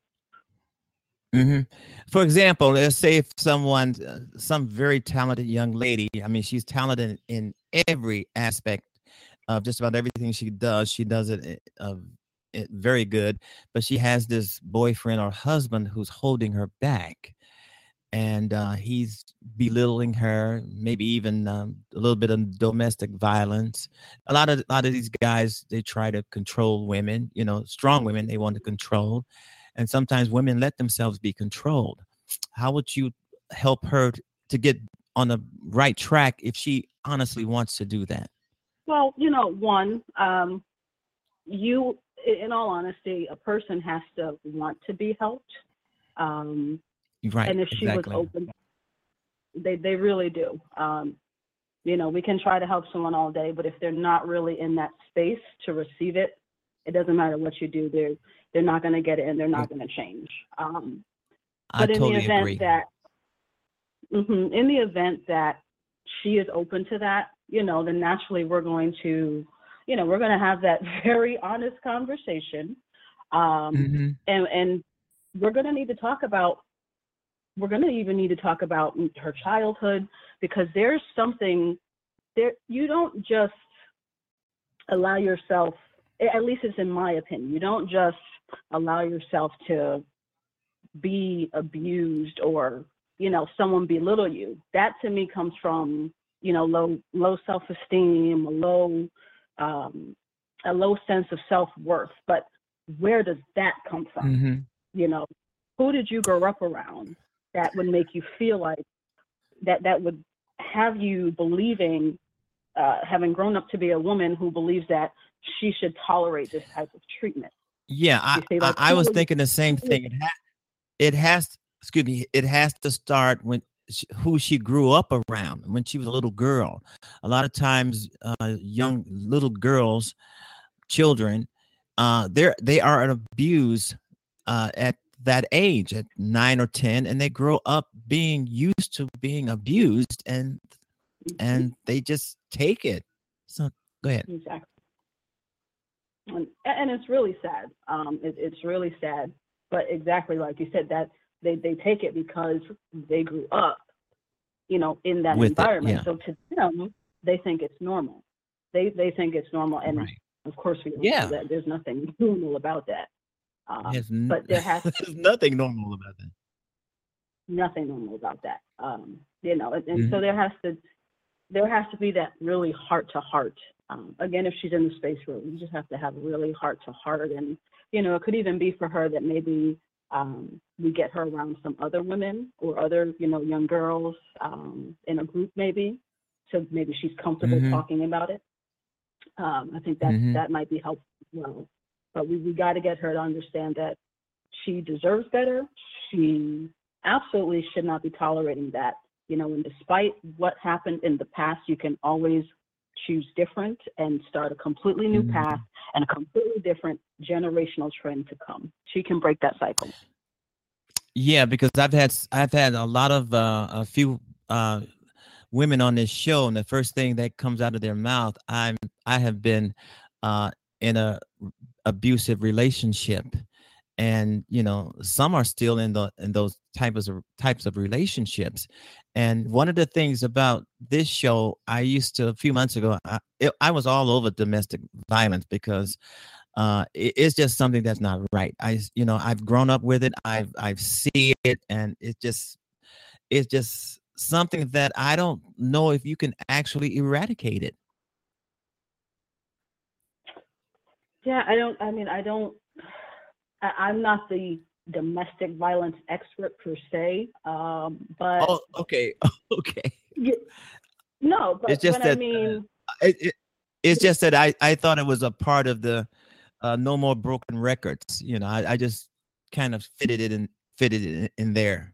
Mm-hmm. For example, let's say if someone, uh, some very talented young lady, I mean, she's talented in every aspect of just about everything she does. She does it, uh, it very good, but she has this boyfriend or husband who's holding her back. And uh, he's belittling her, maybe even um, a little bit of domestic violence. A lot of a lot of these guys, they try to control women, you know, strong women they want to control. And sometimes women let themselves be controlled. How would you help her to get on the right track if she honestly wants to do that? Well, you know, one, um, you, in all honesty, a person has to want to be helped. Um, Right. And if she exactly. was open, they, they really do. Um, you know, we can try to help someone all day, but if they're not really in that space to receive it, it doesn't matter what you do. They're, they're not going to get it and they're not going to change. Um, I but in totally the event agree. that, mm-hmm, in the event that she is open to that, you know, then naturally we're going to, you know, we're going to have that very honest conversation. Um, mm-hmm. and, and we're going to need to talk about We're going to even need to talk about her childhood, because there's something there. You don't just allow yourself, at least it's in my opinion, you don't just allow yourself to be abused or, you know, someone belittle you. That to me comes from, you know, low, low self-esteem, a low, um, a low sense of self-worth. But where does that come from? Mm-hmm. You know, who did you grow up around that would make you feel like that, that would have you believing, uh, having grown up to be a woman who believes that she should tolerate this type of treatment? Yeah, I, You see, I, like, I was who- thinking the same thing. It, ha- it has, excuse me, it has to start when she, who she grew up around when she was a little girl. A lot of times, uh, young little girls, children, uh, they're they are abused uh, at that age, at nine or ten, and they grow up being used to being abused, and and they just take it. So go ahead. Exactly. And, and it's really sad. Um, it, it's really sad. But exactly like you said, that they, they take it because they grew up, you know, in that With it, environment. yeah. So to them, they think it's normal. They they think it's normal, and Right. of course we know Yeah. that there's nothing normal about that. Um, There's n- but there has there's nothing normal about that. nothing normal about that. Um, you know, and, and Mhm. so there has to there has to be that really heart to heart. Um, again, if she's in the space room, you just have to have really heart to heart, and you know, it could even be for her that maybe um, we get her around some other women or other, you know, young girls um, in a group maybe, so maybe she's comfortable Mhm. talking about it. Um, I think that Mhm. that might be helpful as well. But we, we got to get her to understand that she deserves better. She absolutely should not be tolerating that. You know, and despite what happened in the past, you can always choose different and start a completely new Mhm. path and a completely different generational trend to come. She can break that cycle. Yeah, because I've had s- I've had a lot of uh, a few uh, women on this show, and the first thing that comes out of their mouth, I'm I have been uh, in a r- abusive relationship, and you know some are still in the in those types of types of relationships. And one of the things about this show, I used to a few months ago, I, it, I was all over domestic violence because uh, it, it's just something that's not right. I s- you know I've grown up with it. I've I've seen it, and it just it's just something that I don't know if you can actually eradicate it. Yeah, I don't, I mean, I don't, I, I'm not the domestic violence expert per se, um, but Oh, okay, okay. y- no, It's but, just but I that mean, it, it, it's just that I I thought it was a part of the uh, No More Broken Records. You know, I, I just kind of fitted it in fitted it in, in there.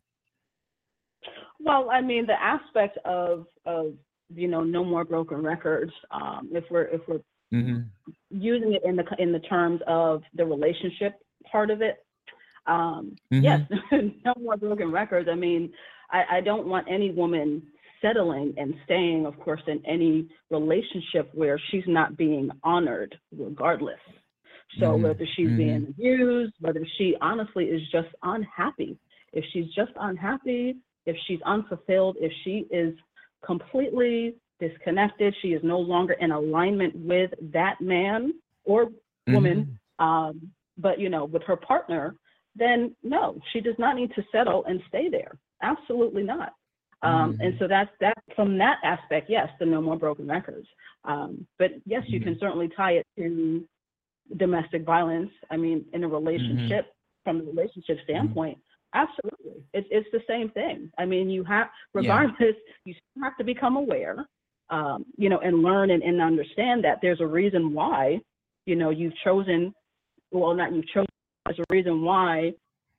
well, I mean, the aspect of, of, you know, no more broken records, um, if we're, if we're Hmm. using it in the, in the terms of the relationship part of it, um, Hmm. yes, no more broken records. I mean, I, I don't want any woman settling and staying, of course, in any relationship where she's not being honored regardless. So Hmm. whether she's Hmm. being abused, whether she honestly is just unhappy, if she's just unhappy, if she's unfulfilled, if she is completely disconnected, she is no longer in alignment with that man or woman, um, but you know, with her partner, then no, she does not need to settle and stay there. Absolutely not. Um, and so that's that from that aspect, yes, the no more broken records. Um, but yes, you can certainly tie it to domestic violence. I mean, in a relationship, from the relationship standpoint, absolutely. It's it's the same thing. I mean, you have, regardless, you still have to become aware, um, you know, and learn and, and understand that there's a reason why, you know, you've chosen, well, not you've chosen, there's a reason why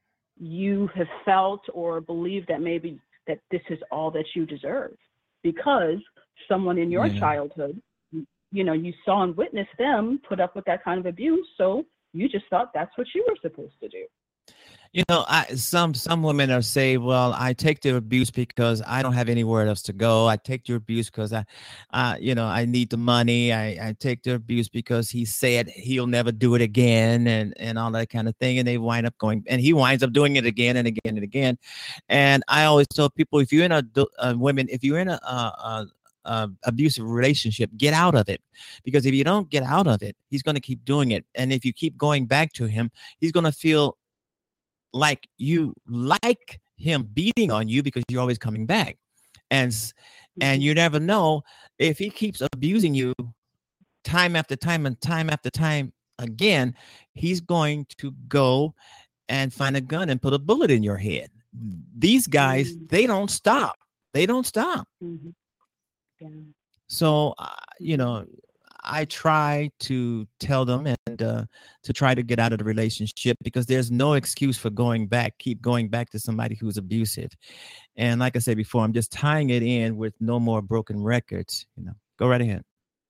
you have felt or believed that maybe that this is all that you deserve, because someone in your Yeah. childhood, you know, you saw and witnessed them put up with that kind of abuse, so you just thought that's what you were supposed to do. You know, I some some women are say, well, I take the abuse because I don't have anywhere else to go. I take the abuse because I, uh, you know, I need the money. I, I take the abuse because he said he'll never do it again, and and all that kind of thing. And they wind up going, and he winds up doing it again and again and again. And I always tell people, if you're in a uh, women, if you're in a, a, a, a abusive relationship, get out of it, because if you don't get out of it, he's going to keep doing it. And if you keep going back to him, he's going to feel like you like him beating on you because you're always coming back. And s- and you never know, if he keeps abusing you time after time and time after time again, he's going to go and find a gun and put a bullet in your head. These guys, Mm. they don't stop. They don't stop. Mm-hmm. Yeah. So, uh, you know, I try to tell them and uh, to try to get out of the relationship, because there's no excuse for going back, keep going back to somebody who's abusive. And like I said before, I'm just tying it in with no more broken records. You know, go right ahead.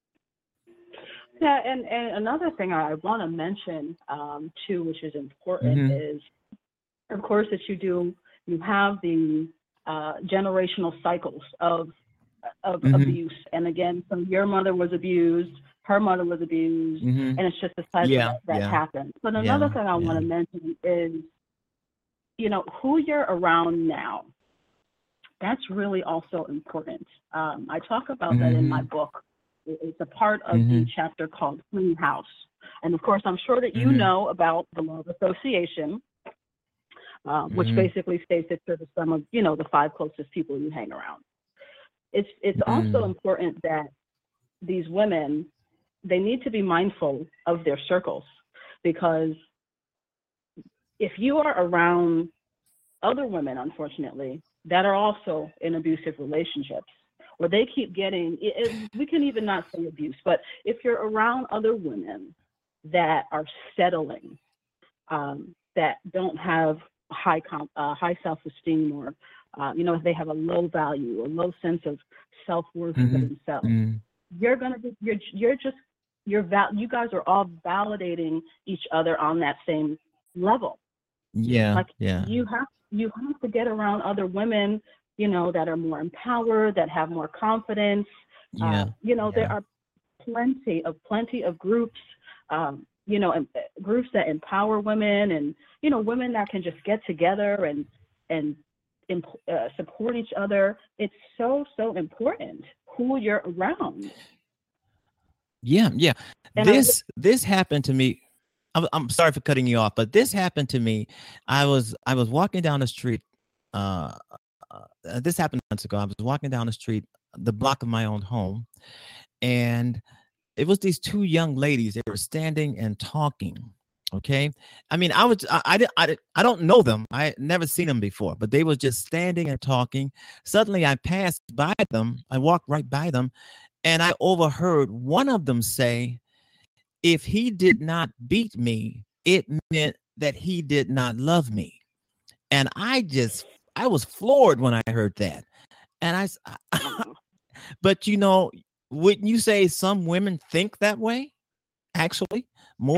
Yeah, and, and another thing I want to mention um, too, which is important, mm-hmm. is, of course, that you do, you have the uh, generational cycles of of mm-hmm. abuse. And again, so your mother was abused, her mother was abused, mm-hmm. and it's just a cycle yeah, that, that yeah. happens. But another yeah, thing I yeah. want to mention is, you know, who you're around now. That's really also important. Um, I talk about mm-hmm. that in my book. It's a part of mm-hmm. the chapter called Clean House. And of course, I'm sure that you mm-hmm. know about the law of association, uh, which mm-hmm. basically states that you're the sum of, you know, the five closest people you hang around. It's it's mm-hmm. also important that these women, they need to be mindful of their circles, because if you are around other women, unfortunately, that are also in abusive relationships, or they keep getting, it, it, we can even not say abuse, but if you're around other women that are settling, um, that don't have high comp, uh, high self-esteem, or uh, you know, if they have a low value, a low sense of self-worth mm-hmm. for themselves, mm-hmm. you're gonna be, you're you're just you're val- you guys are all validating each other on that same level. Yeah, like yeah. You have you have to get around other women, you know, that are more empowered, that have more confidence. Yeah. Uh, you know, yeah. there are plenty of plenty of groups, um, you know, and, uh, groups that empower women, and you know, women that can just get together and and uh, support each other. It's so so important who you're around. Yeah, yeah. And this I, this happened to me. I'm, I'm sorry for cutting you off, but this happened to me. I was I was walking down the street. Uh, uh, this happened months ago. I was walking down the street, the block of my own home, and it was these two young ladies. They were standing and talking. Okay, I mean, I was I I, I I don't know them. I had never seen them before, but they were just standing and talking. Suddenly, I passed by them. I walked right by them, and I overheard one of them say, "If he did not beat me, it meant that he did not love me." And I just I was floored when I heard that. And I, but you know, wouldn't you say some women think that way? Actually, more.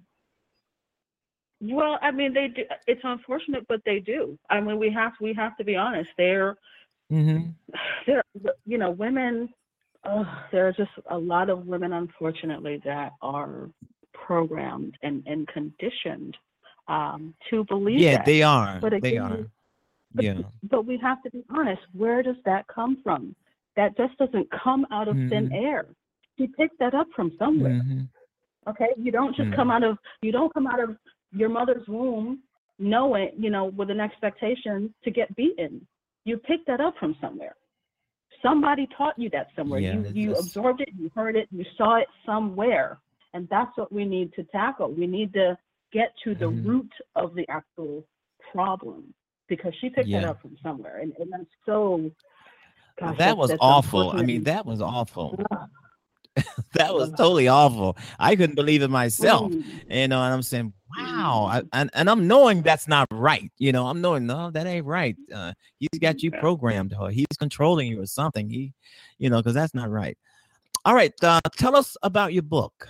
Well, I mean, they do. It's unfortunate, but they do. I mean, we have we have to be honest. They're, mm-hmm. they're, you know, women. Uh, there are just a lot of women, unfortunately, that are programmed and, and conditioned um, to believe yeah, that. they are. But again, they are. But, yeah. But we have to be honest. Where does that come from? That just doesn't come out of mm-hmm. thin air. You pick that up from somewhere. Mm-hmm. Okay, you don't just mm-hmm. come out of you don't come out of your mother's womb knowing, you know, with an expectation to get beaten. You pick that up from somewhere. Somebody taught you that somewhere. Yeah, you you just... absorbed it, you heard it, you saw it somewhere. And that's what we need to tackle. We need to get to the mm-hmm. root of the actual problem, because she picked yeah. that up from somewhere. And, and that's so gosh, that that's, was that's awful. I mean, that was awful. That was totally awful. I couldn't believe it myself. Mm. You know, and I'm saying, wow. I, and, and I'm knowing that's not right. You know, I'm knowing, no, that ain't right. Uh, he's got you programmed, or he's controlling you or something. He, you know, because that's not right. All right. Uh, tell us about your book.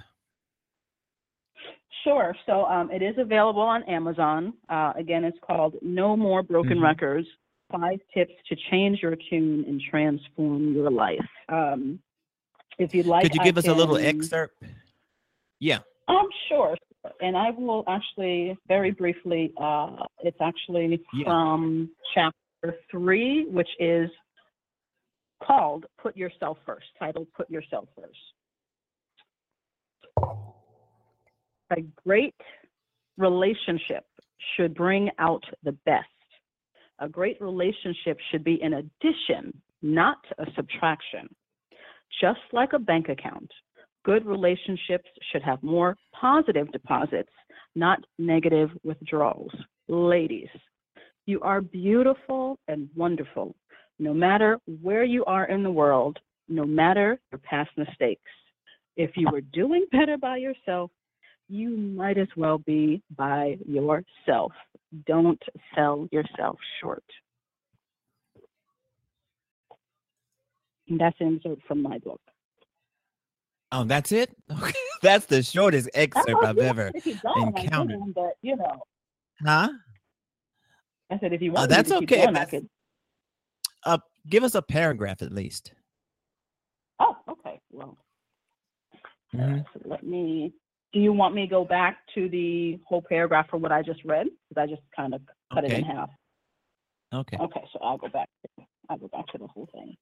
Sure. So um, it is available on Amazon. Uh, again, it's called No More Broken mm-hmm. Records, Five Tips to Change Your Tune and Transform Your Life. Um, If you'd like, could you give I us can, a little excerpt? Yeah. Um, sure. And I will actually very briefly. Uh, it's actually yeah. from chapter three, which is called "Put Yourself First." Titled "Put Yourself First." A great relationship should bring out the best. A great relationship should be an addition, not a subtraction. Just like a bank account, good relationships should have more positive deposits, not negative withdrawals. Ladies, you are beautiful and wonderful, no matter where you are in the world, no matter your past mistakes. If you were doing better by yourself, you might as well be by yourself. Don't sell yourself short. And that's an excerpt from my book. Oh, that's it? Okay. That's the shortest excerpt I've ever encountered. On, but, you know. Huh? I said, if you Uh, want me that's to keep okay. going, That's, I could. uh, give us a paragraph at least. Oh, okay. Well, Mhm. uh, so let me. Do you want me to go back to the whole paragraph for what I just read? Because I just kind of cut Okay. it in half. Okay. Okay, so I'll go back. I'll go back to the whole thing.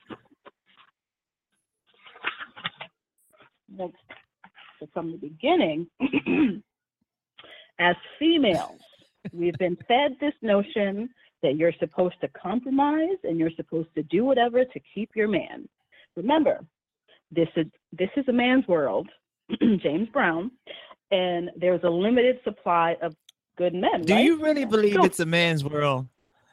Next, so from the beginning, as females, we've been fed this notion that you're supposed to compromise and you're supposed to do whatever to keep your man. Remember, this is this is a man's world, James Brown, and there's a limited supply of good men. Do right? you really believe Go. it's a man's world?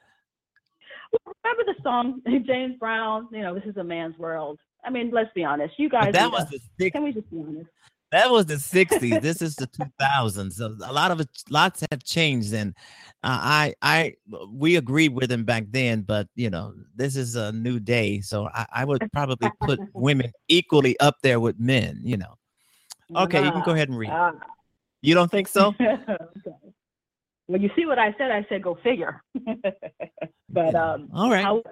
Remember the song, James Brown? You know, this is a man's world. I mean, let's be honest. You guys, But that need was us. the sixties. Can we just be honest? That was the sixties. This is the two thousands. So a lot of it, lots have changed, and uh, I, I, we agreed with him back then. But you know, this is a new day, so I, I would probably put women equally up there with men. You know. Okay, you can go ahead and read. Ah. You don't think so? Okay. Well, you see what I said? I said go figure. But um, all right. How,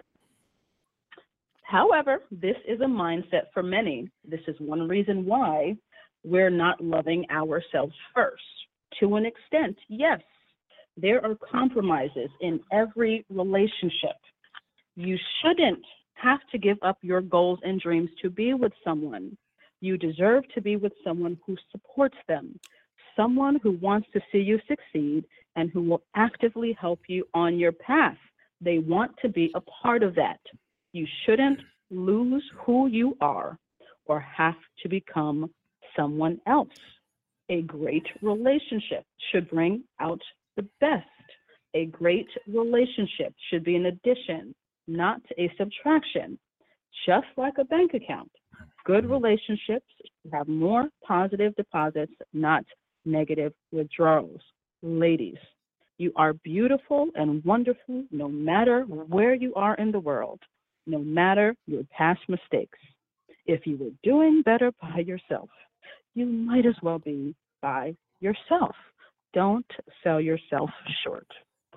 however, this is a mindset for many. This is one reason why we're not loving ourselves first. To an extent, yes, there are compromises in every relationship. You shouldn't have to give up your goals and dreams to be with someone. You deserve to be with someone who supports them, someone who wants to see you succeed and who will actively help you on your path. They want to be a part of that. You shouldn't lose who you are or have to become someone else. A great relationship should bring out the best. A great relationship should be an addition, not a subtraction. Just like a bank account, good relationships have more positive deposits, not negative withdrawals. Ladies, you are beautiful and wonderful no matter where you are in the world, no matter your past mistakes. If you were doing better by yourself, you might as well be by yourself. Don't sell yourself short.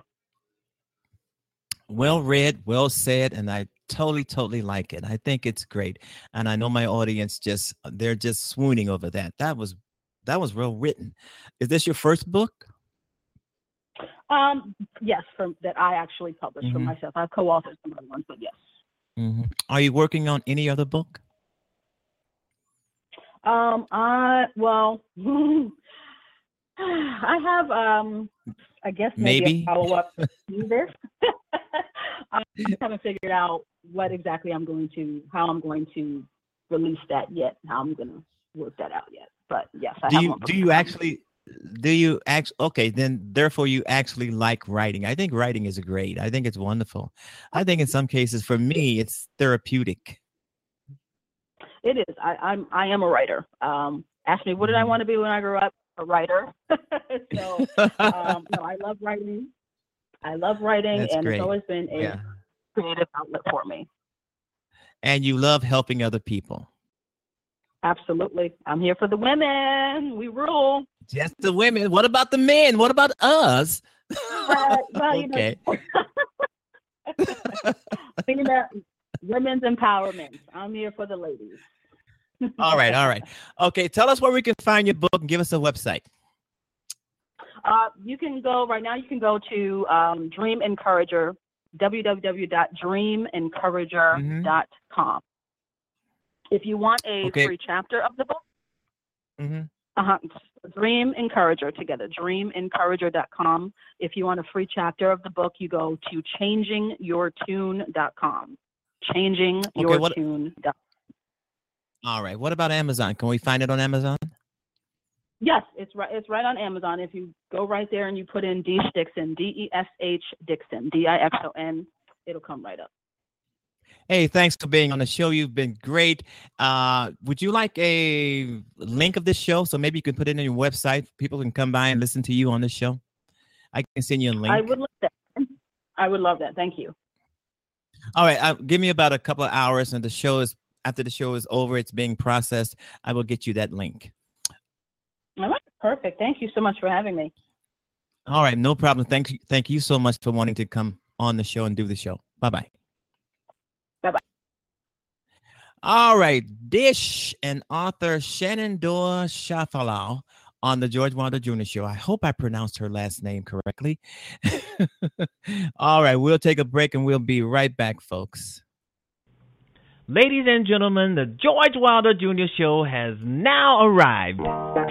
Well read, well said, and I totally, totally like it. I think it's great, and I know my audience just they're just swooning over that. That was that was well written. Is this your first book? Um, yes, from that I actually published Mm-hmm. for myself. I've co-authored some other ones, but yes. Mm-hmm. Are you working on any other book? Um, I well, I have um, I guess maybe, Maybe. a follow up to this. I haven't figured out what exactly I'm going to, how I'm going to release that yet. How I'm going to work that out yet. But yes, I Do have you one do you actually do you act okay? Then therefore you actually like writing. I think writing is great. I think it's wonderful. I think in some cases for me it's therapeutic. It is. I, I'm. I am a writer. Um, ask me, what did I want to be when I grew up? A writer. So, um, no, I love writing. I love writing, That's and great. it's always been a Yeah. creative outlet for me. And you love helping other people. Absolutely. I'm here for the women. We rule. Just the women. What about the men? What about us? Uh, well, you Okay. know, female, women's empowerment. I'm here for the ladies. All right. All right. Okay. Tell us where we can find your book and give us a website. Uh, you can go right now. You can go to um, Dream Encourager, w w w dot dream encourager dot com. If you want a Okay. free chapter of the book, Mm-hmm. uh-huh, Dream Encourager together, dream encourager dot com. If you want a free chapter of the book, you go to changing your tune dot com. changing your tune dot com. All right. What about Amazon? Can we find it on Amazon? Yes, it's right. It's right on Amazon. If you go right there and you put in D. Dixon, D E S H Dixon, D I X O N, it'll come right up. Hey, thanks for being on the show. You've been great. Uh, would you like a link of this show? So maybe you can put it in your website. People can come by and listen to you on this show. I can send you a link. I would love that. I would love that. Thank you. All right. Uh, give me about a couple of hours, and the show is after the show is over. It's being processed. I will get you that link. All right. Perfect. Thank you so much for having me. All right. No problem. Thank you. Thank you so much for wanting to come on the show and do the show. Bye-bye. Bye-bye. All right. Dish and author Shenandoah Shafalal on the George Wilder Junior Show. I hope I pronounced her last name correctly. All right. We'll take a break and we'll be right back, folks. Ladies and gentlemen, the George Wilder Junior Show has now arrived.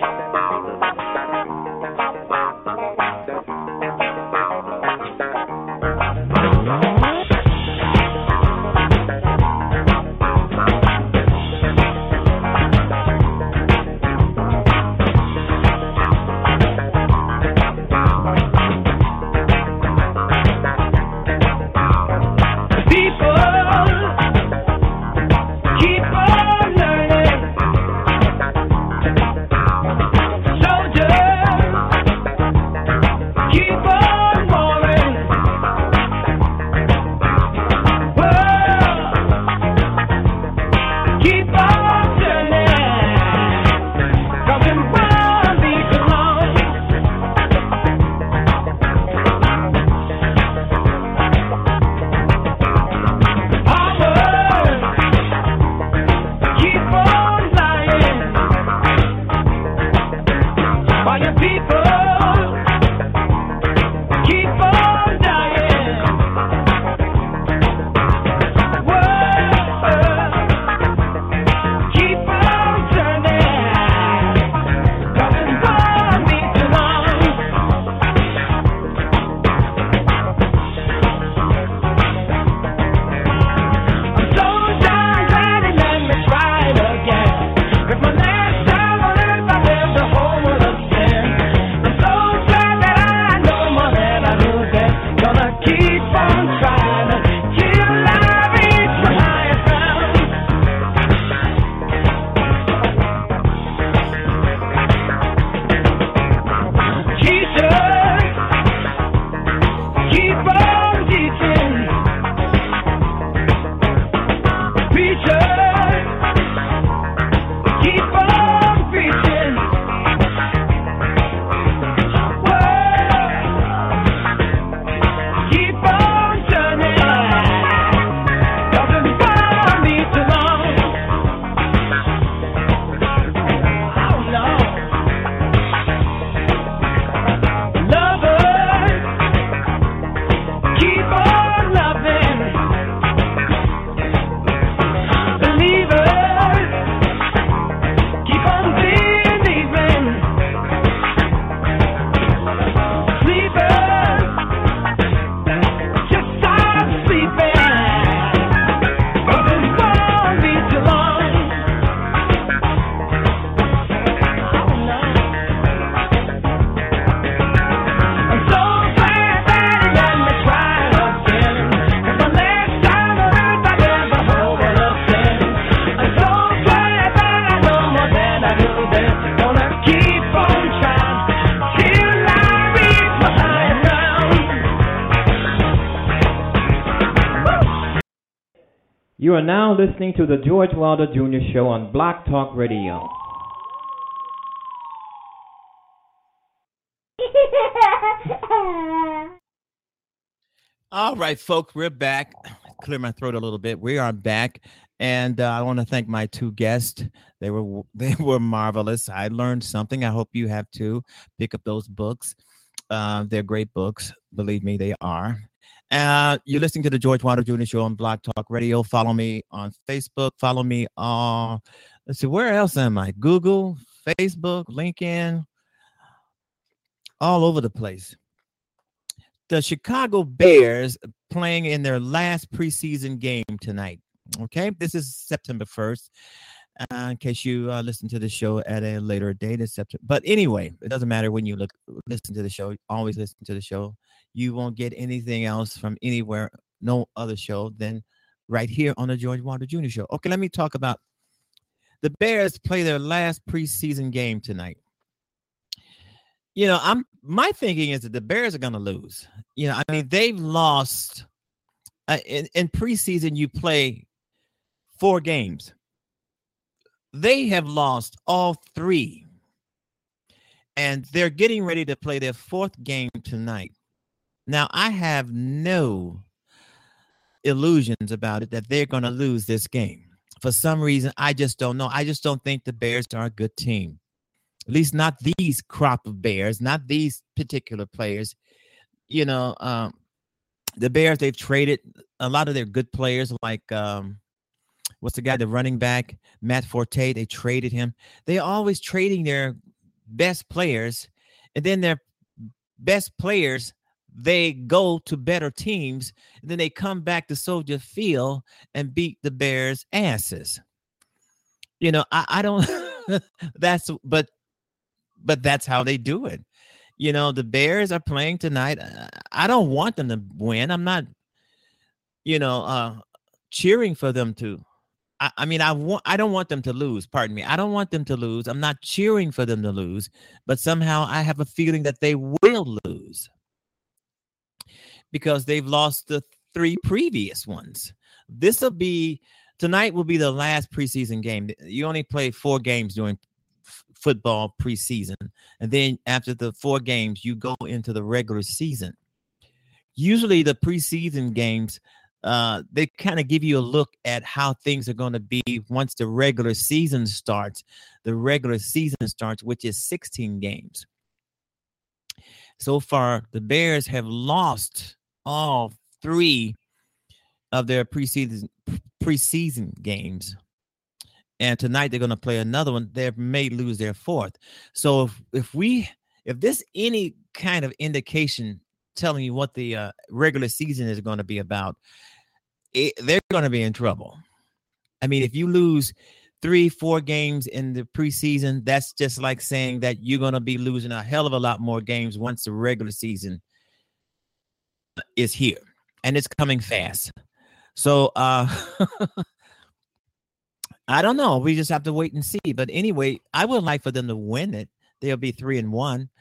You are now listening to the George Wilder Junior Show on Blog Talk Radio. All right, folks, we're back. Clear my throat a little bit. We are back, and uh, I want to thank my two guests. They were they were marvelous. I learned something. I hope you have too. Pick up those books. Uh, they're great books. Believe me, they are. Uh, you're listening to the George Wilder Junior Show on Blog Talk Radio. Follow me on Facebook. Follow me on, let's see, where else am I? Google, Facebook, LinkedIn, all over the place. The Chicago Bears playing in their last preseason game tonight. Okay, this is September first. Uh, in case you uh, listen to the show at a later date, it's September. But anyway, it doesn't matter when you look listen to the show. Always listen to the show. You won't get anything else from anywhere, no other show than right here on the George Wilder Junior Show. Okay, let me talk about the Bears play their last preseason game tonight. You know, I'm my thinking is that the Bears are going to lose. You know, I mean, they've lost uh, in, in preseason. You play four games. They have lost all three, and they're getting ready to play their fourth game tonight. Now, I have no illusions about it that they're going to lose this game. For some reason, I just don't know. I just don't think the Bears are a good team. At least not these crop of Bears, not these particular players. You know, um, the Bears, they've traded a lot of their good players like, um, what's the guy, the running back, Matt Forte, they traded him. They're always trading their best players, and then their best players, they go to better teams, and then they come back to Soldier Field and beat the Bears' asses. You know, I, I don't, that's, but, but that's how they do it. You know, the Bears are playing tonight. I don't want them to win. I'm not, you know, uh, cheering for them to, I, I mean, I want, I don't want them to lose. Pardon me. I don't want them to lose. I'm not cheering for them to lose, but somehow I have a feeling that they will lose because they've lost the three previous ones. This will be, tonight will be the last preseason game. You only play four games during f- football preseason. And then after the four games, you go into the regular season. Usually the preseason games, uh, they kind of give you a look at how things are going to be once the regular season starts. The regular season starts, which is sixteen games. So far, the Bears have lost all three of their preseason preseason games. And tonight they're going to play another one. They may lose their fourth. So if, if we, if this any kind of indication telling you what the uh, regular season is going to be about, it, they're going to be in trouble. I mean, if you lose three, four games in the preseason, that's just like saying that you're going to be losing a hell of a lot more games once the regular season is here, and it's coming fast. So uh, I don't know. We just have to wait and see. But anyway, I would like for them to win it. They'll be three and one.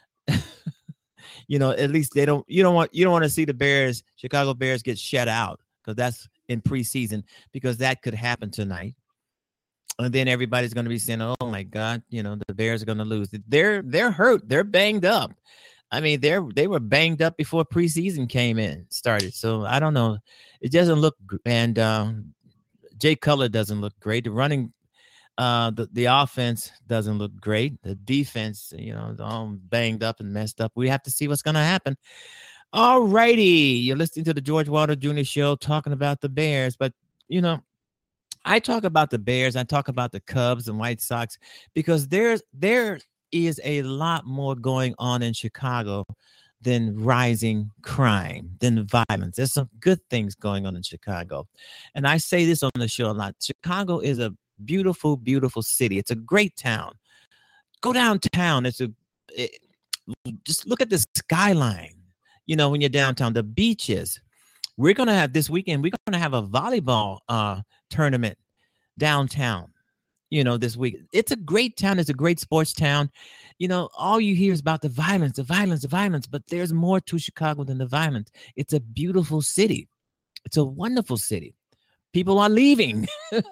You know, at least they don't. You don't want. You don't want to see the Bears, Chicago Bears, get shut out because that's in preseason. Because that could happen tonight, and then everybody's going to be saying, "Oh my God, you know, the Bears are going to lose." They're they're hurt. They're banged up. I mean, they're they were banged up before preseason came in started. So I don't know. It doesn't look, and um, Jay Cutler doesn't look great. The running, uh, the the offense doesn't look great. The defense, you know, is all banged up and messed up. We have to see what's going to happen. All righty, you're listening to the George Wilder Junior Show, talking about the Bears. But you know, I talk about the Bears. I talk about the Cubs and White Sox because there's there is a lot more going on in Chicago than rising crime, than violence. There's some good things going on in Chicago. And I say this on the show a lot. Chicago is a beautiful, beautiful city. It's a great town. Go downtown. It's a it, just look at the skyline. You know, when you're downtown, the beaches. We're going to have this weekend, we're going to have a volleyball uh, tournament downtown, you know, this week. It's a great town. It's a great sports town. You know, all you hear is about the violence, the violence, the violence, but there's more to Chicago than the violence. It's a beautiful city. It's a wonderful city. People are leaving,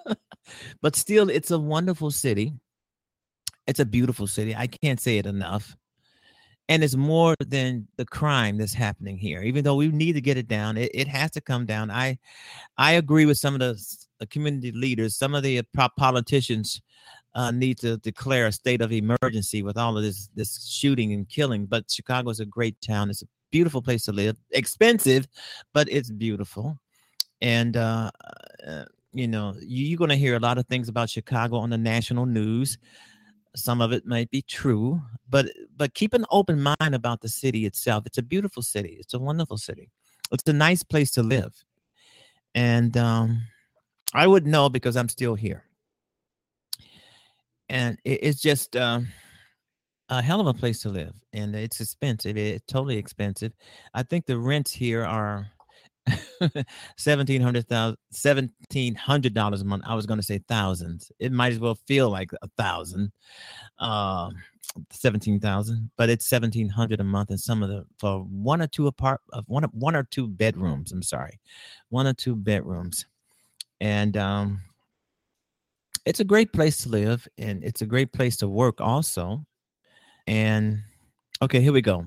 but still, it's a wonderful city. It's a beautiful city. I can't say it enough. And it's more than the crime that's happening here. Even though we need to get it down, it, it has to come down. I I agree with some of the, the community leaders. Some of the politicians uh, need to declare a state of emergency with all of this this shooting and killing. But Chicago is a great town. It's a beautiful place to live. Expensive, but it's beautiful. And, uh, uh, you know, you, you're going to hear a lot of things about Chicago on the national news. Some of it might be true, but but keep an open mind about the city itself. It's a beautiful city. It's a wonderful city. It's a nice place to live. And um, I would know because I'm still here. And it, it's just uh, a hell of a place to live. And it's expensive. It's totally expensive. I think the rents here are seventeen hundred thousand seventeen hundred dollars a month. I was going to say thousands. It might as well feel like a thousand, um, seventeen thousand, but it's seventeen hundred a month. And some of the for one or two apart of one one or two bedrooms. I'm sorry, one or two bedrooms, and um, it's a great place to live, and it's a great place to work also. And okay, here we go.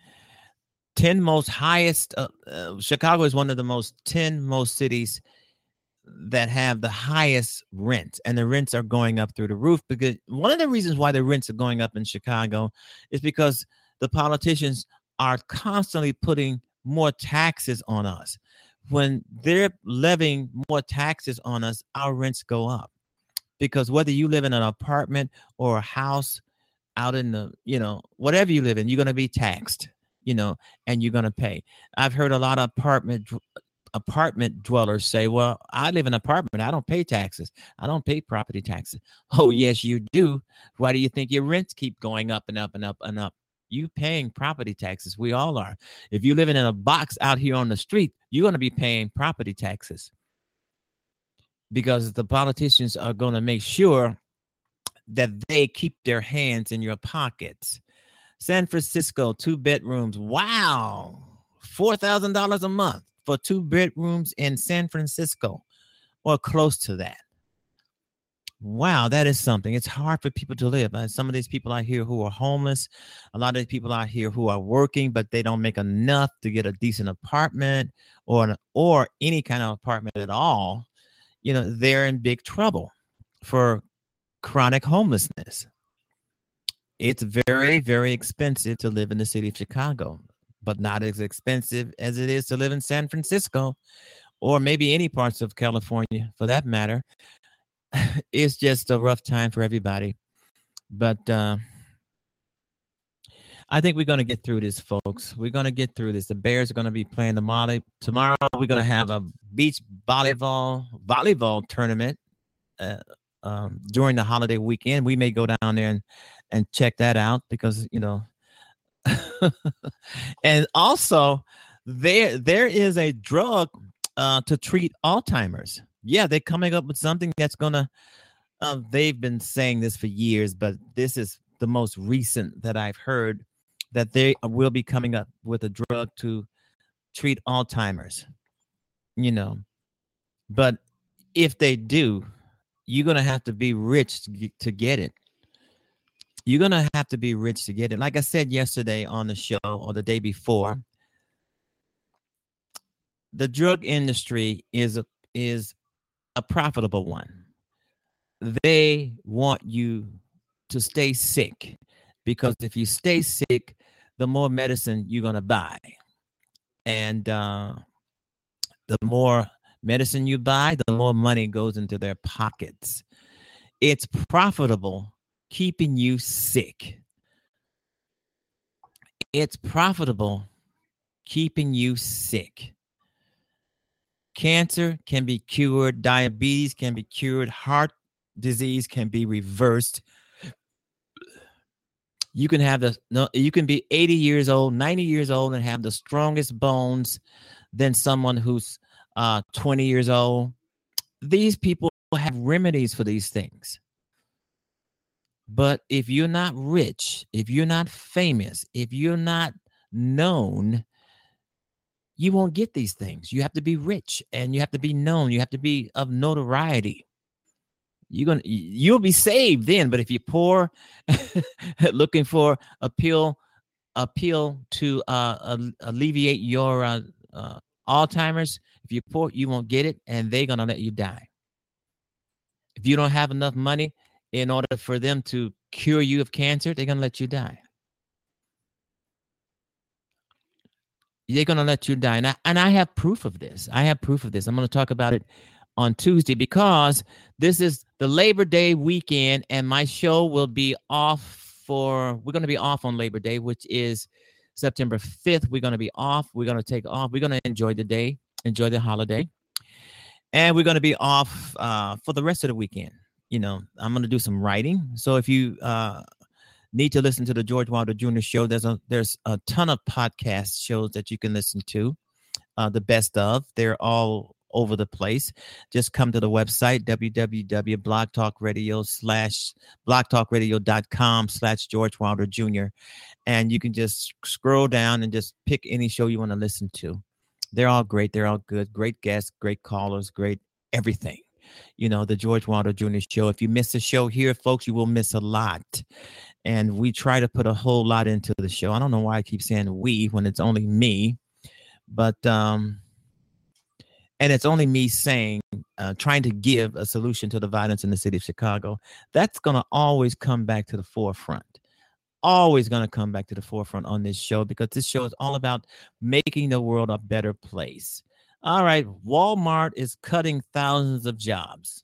ten most highest, uh, uh, Chicago is one of the most ten most cities that have the highest rent, and the rents are going up through the roof, because one of the reasons why the rents are going up in Chicago is because the politicians are constantly putting more taxes on us. When they're levying more taxes on us, our rents go up, because whether you live in an apartment or a house out in the, you know, whatever you live in, you're going to be taxed. You know, and you're going to pay. I've heard a lot of apartment apartment dwellers say, well, I live in an apartment. I don't pay taxes. I don't pay property taxes. Oh, yes, you do. Why do you think your rents keep going up and up and up and up? You paying property taxes. We all are. If you're living in a box out here on the street, you're going to be paying property taxes, because the politicians are going to make sure that they keep their hands in your pockets. San Francisco, two bedrooms. Wow. four thousand dollars a month for two bedrooms in San Francisco, or close to that. Wow, that is something. It's hard for people to live. Uh, some of these people out here who are homeless, a lot of people out here who are working, but they don't make enough to get a decent apartment or an, or any kind of apartment at all. You know, they're in big trouble for chronic homelessness. It's very, very expensive to live in the city of Chicago, but not as expensive as it is to live in San Francisco, or maybe any parts of California for that matter. It's just a rough time for everybody. But uh, I think we're going to get through this, folks. We're going to get through this. The Bears are going to be playing the Molly. Tomorrow we're going to have a beach volleyball volleyball tournament uh, um, during the holiday weekend. We may go down there and and check that out, because, you know, and also there, there is a drug uh, to treat Alzheimer's. Yeah. They're coming up with something that's going to, uh, they've been saying this for years, but this is the most recent that I've heard, that they will be coming up with a drug to treat Alzheimer's, you know, but if they do, you're going to have to be rich to get it. You're going to have to be rich to get it. Like I said yesterday on the show, or the day before, the drug industry is a, is a profitable one. They want you to stay sick, because if you stay sick, the more medicine you're going to buy. And uh, the more medicine you buy, the more money goes into their pockets. It's profitable keeping you sick. It's profitable keeping you sick. Cancer can be cured. Diabetes can be cured. Heart disease can be reversed. You can have the no, you can be eighty years old, ninety years old, and have the strongest bones than someone who's uh, twenty years old. These people have remedies for these things. But if you're not rich, if you're not famous, if you're not known, you won't get these things. You have to be rich, and you have to be known. You have to be of notoriety. You're gonna, you'll be saved then. But if you're poor, looking for a pill, a pill to uh, alleviate your uh, uh, Alzheimer's, if you're poor, you won't get it, and they're gonna let you die. If you don't have enough money in order for them to cure you of cancer, they're gonna let you die. They're gonna let you die, and I, and I have proof of this. I have proof of this. I'm gonna talk about it on Tuesday, because this is the Labor Day weekend, and my show will be off for, we're going to be off on Labor Day, which is September fifth. We're going to be off. We're going to take off. We're going to enjoy the day, enjoy the holiday. And we're going to be off uh, for the rest of the weekend. You know, I'm going to do some writing. So if you uh, need to listen to the George Wilder Junior Show, there's a, there's a ton of podcast shows that you can listen to. uh, the best of. They're all over the place. Just come to the website, www.blogtalkradio slash blogtalkradio.com slash George Wilder Junior And you can just scroll down and just pick any show you want to listen to. They're all great. They're all good. Great guests, great callers, great everything. You know, the George Wilder Junior Show. If you miss a show here, folks, you will miss a lot. And we try to put a whole lot into the show. I don't know why I keep saying we when it's only me. But, um, and it's only me saying, uh, trying to give a solution to the violence in the city of Chicago. That's going to always come back to the forefront. Always going to come back to the forefront on this show, because this show is all about making the world a better place. All right. Walmart is cutting thousands of jobs.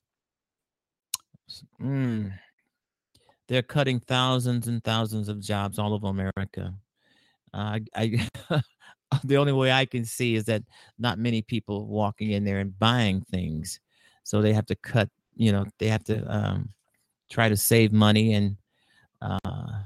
Mm. They're cutting thousands and thousands of jobs all over America. Uh, I, the only way I can see is that not many people walking in there and buying things. So they have to cut, you know, they have to um, try to save money and uh,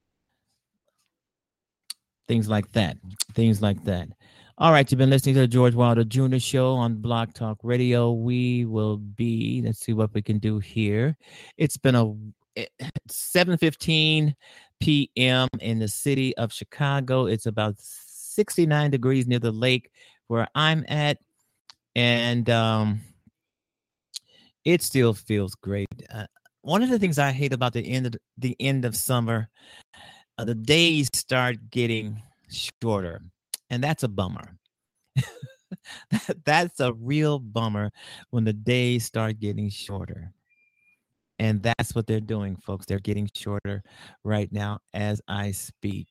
things like that. Things like that. All right, you've been listening to the George Wilder Junior Show on Blog Talk Radio. We will be, let's see what we can do here. It's been a seven fifteen p.m. in the city of Chicago. It's about sixty-nine degrees near the lake where I'm at, and um, it still feels great. Uh, one of the things I hate about the end of the end of summer, uh, the days start getting shorter, and that's a bummer. that, that's a real bummer when the days start getting shorter. And that's what they're doing, folks. They're getting shorter right now as I speak.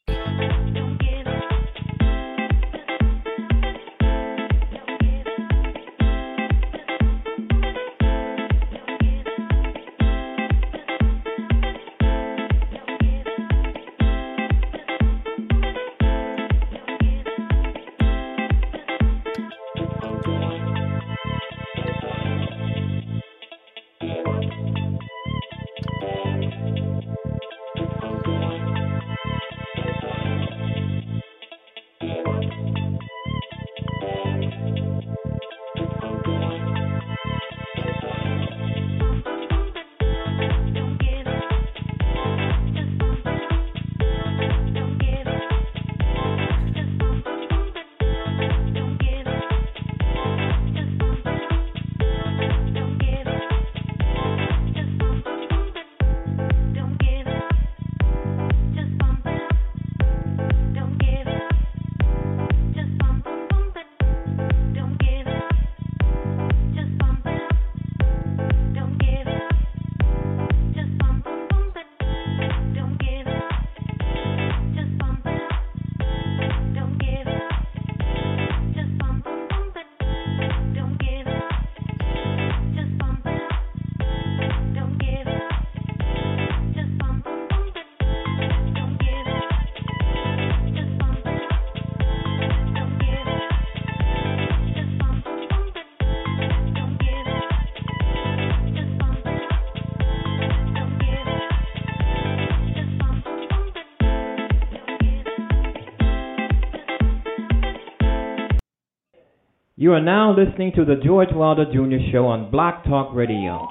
You are now listening to the George Wilder Junior Show on Blog Talk Radio.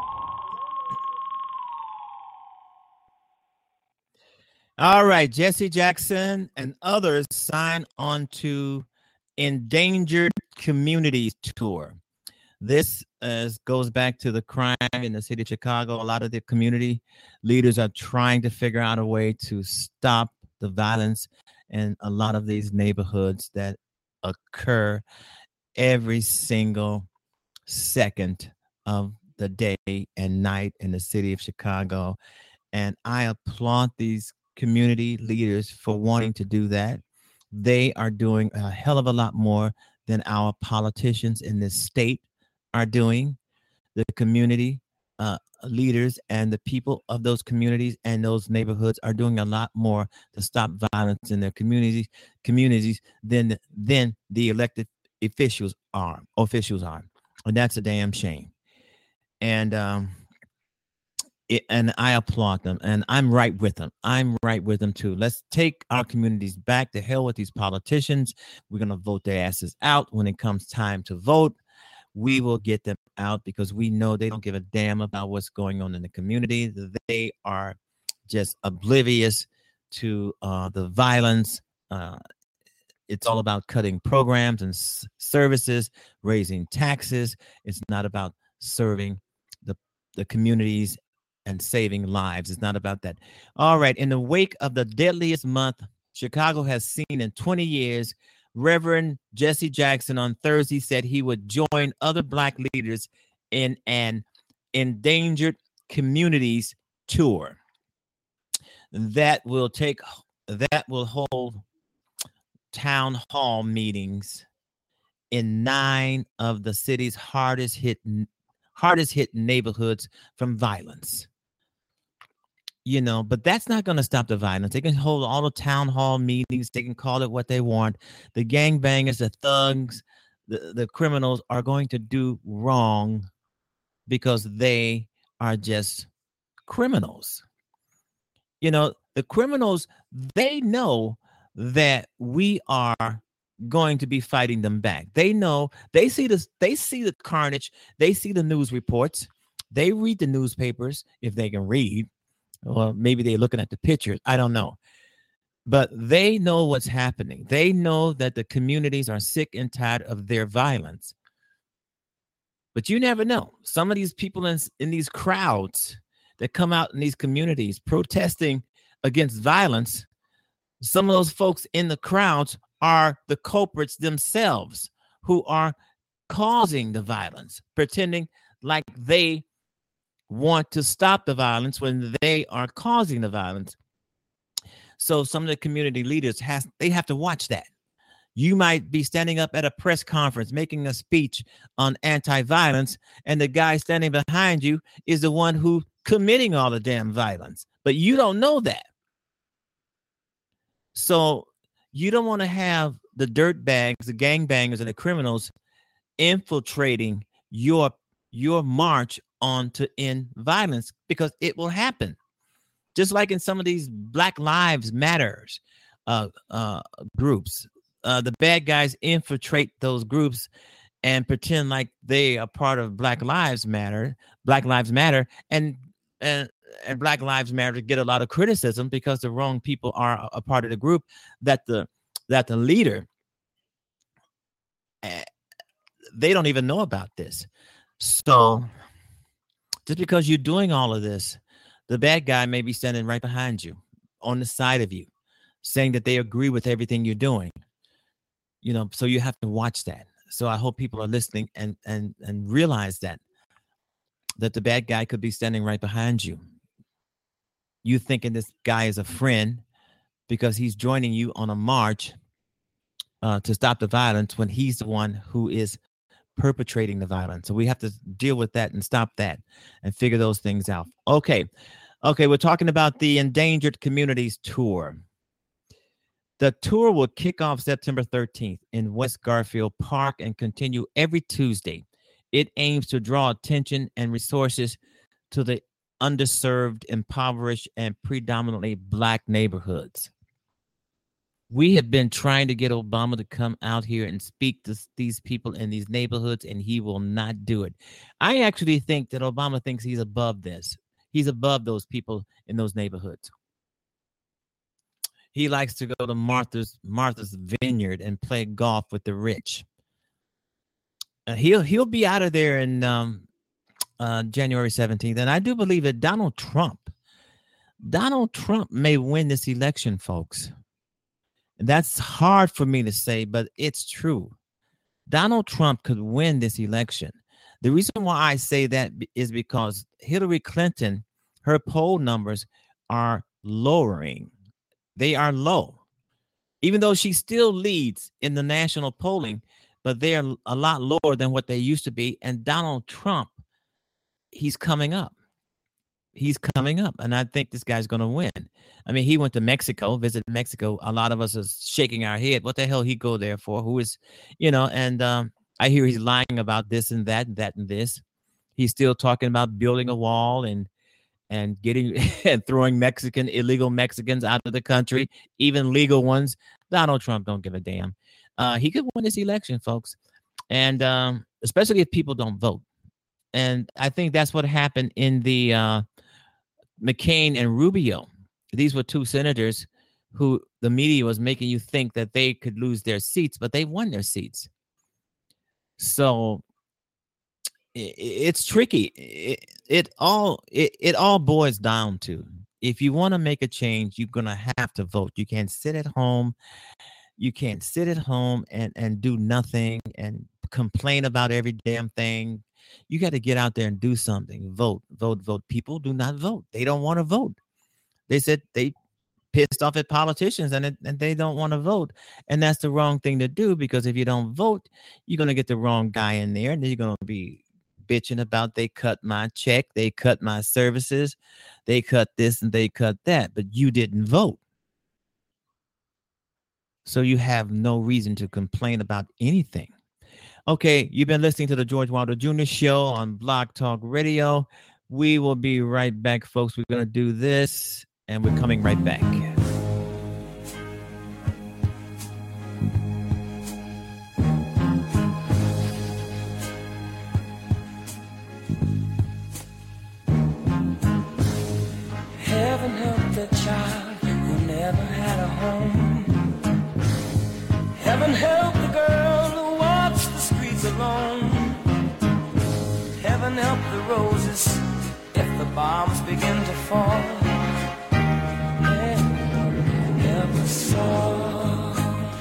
All right, Jesse Jackson and others sign on to Endangered Communities Tour. This uh, goes back to the crime in the city of Chicago. A lot of the community leaders are trying to figure out a way to stop the violence in a lot of these neighborhoods that occur every single second of the day and night in the city of Chicago. And I applaud these community leaders for wanting to do that. They are doing a hell of a lot more than our politicians in this state are doing. The community uh, leaders and the people of those communities and those neighborhoods are doing a lot more to stop violence in their communities communities than than the elected officials are officials are, and that's a damn shame. And um, it, and I applaud them, and I'm right with them. I'm right with them too. Let's take our communities back. To hell with these politicians. We're going to vote their asses out when it comes time to vote. We will get them out because we know they don't give a damn about what's going on in the community. They are just oblivious to uh, the violence. Uh, it's all about cutting programs and s- services, raising taxes. It's not about serving the, the communities and saving lives. It's not about that. All right. In the wake of the deadliest month Chicago has seen in twenty years, Reverend Jesse Jackson on Thursday said he would join other Black leaders in an endangered communities tour that will take that will hold town hall meetings in nine of the city's hardest hit hardest hit neighborhoods from violence. You know, but that's not going to stop the violence. They can hold all the town hall meetings. They can call it what they want. The gangbangers, the thugs, the, the criminals are going to do wrong because they are just criminals. You know, the criminals, they know that we are going to be fighting them back. They know, they see this, they see the carnage. They see the news reports. They read the newspapers if they can read. Or maybe they're looking at the pictures. I don't know. But they know what's happening. They know that the communities are sick and tired of their violence. But you never know. Some of these people in, in these crowds that come out in these communities protesting against violence, some of those folks in the crowds are the culprits themselves who are causing the violence, pretending like they want to stop the violence when they are causing the violence. So some of the community leaders has they have to watch that. You might be standing up at a press conference making a speech on anti-violence, and the guy standing behind you is the one who committing all the damn violence, but you don't know that. So you don't want to have the dirt bags, the gangbangers, and the criminals infiltrating your your march on to end violence, because it will happen. Just like in some of these Black Lives Matters uh, uh, groups, uh, the bad guys infiltrate those groups and pretend like they are part of Black Lives Matter, Black Lives Matter, and and and Black Lives Matter get a lot of criticism because the wrong people are a part of the group that the that the leader uh, they don't even know about this. So just because you're doing all of this, the bad guy may be standing right behind you, on the side of you, saying that they agree with everything you're doing. You know, so you have to watch that. So I hope people are listening and and and realize that that the bad guy could be standing right behind you. You thinking this guy is a friend because he's joining you on a march uh, to stop the violence when he's the one who is perpetrating the violence. So we have to deal with that and stop that and figure those things out. Okay. Okay. We're talking about the Endangered Communities Tour. The tour will kick off September thirteenth in West Garfield Park and continue every Tuesday. It aims to draw attention and resources to the underserved, impoverished, and predominantly Black neighborhoods. We have been trying to get Obama to come out here and speak to these people in these neighborhoods, and he will not do it. I actually think that Obama thinks he's above this. He's above those people in those neighborhoods. He likes to go to Martha's Martha's Vineyard and play golf with the rich. Uh, he'll he'll be out of there in um, uh, January seventeenth, and I do believe that Donald Trump, Donald Trump may win this election, folks. That's hard for me to say, but it's true. Donald Trump could win this election. The reason why I say that is because Hillary Clinton, her poll numbers are lowering. They are low, even though she still leads in the national polling, but they're a lot lower than what they used to be. And Donald Trump, he's coming up. He's coming up, and I think this guy's going to win. I mean, he went to Mexico, visited Mexico. A lot of us are shaking our head. What the hell he go there for? Who is, you know, and um, I hear he's lying about this and that and that and this. He's still talking about building a wall and and getting and throwing Mexican illegal Mexicans out of the country, even legal ones. Donald Trump don't give a damn. Uh, he could win this election, folks, and um, especially if people don't vote. And I think that's what happened in the uh, McCain and Rubio. These were two senators who the media was making you think that they could lose their seats, but they won their seats. So it, it's tricky. It, it all it, it all boils down to, if you want to make a change, you're gonna have to vote. You can't sit at home. You can't sit at home and and do nothing and complain about every damn thing. You got to get out there and do something. Vote, vote, vote. People do not vote. They don't want to vote. They said they pissed off at politicians and, it, and they don't want to vote. And that's the wrong thing to do, because if you don't vote, you're going to get the wrong guy in there, and then you're going to be bitching about they cut my check, they cut my services, they cut this and they cut that, but you didn't vote. So you have no reason to complain about anything. Okay, you've been listening to the George Wilder Junior Show on Blog Talk Radio. We will be right back, folks. We're going to do this, and we're coming right back. Heaven help the child who never had a home. Heaven help the girl who walks the streets alone. Heaven help the roses if the bombs begin to fall. Heaven help us all.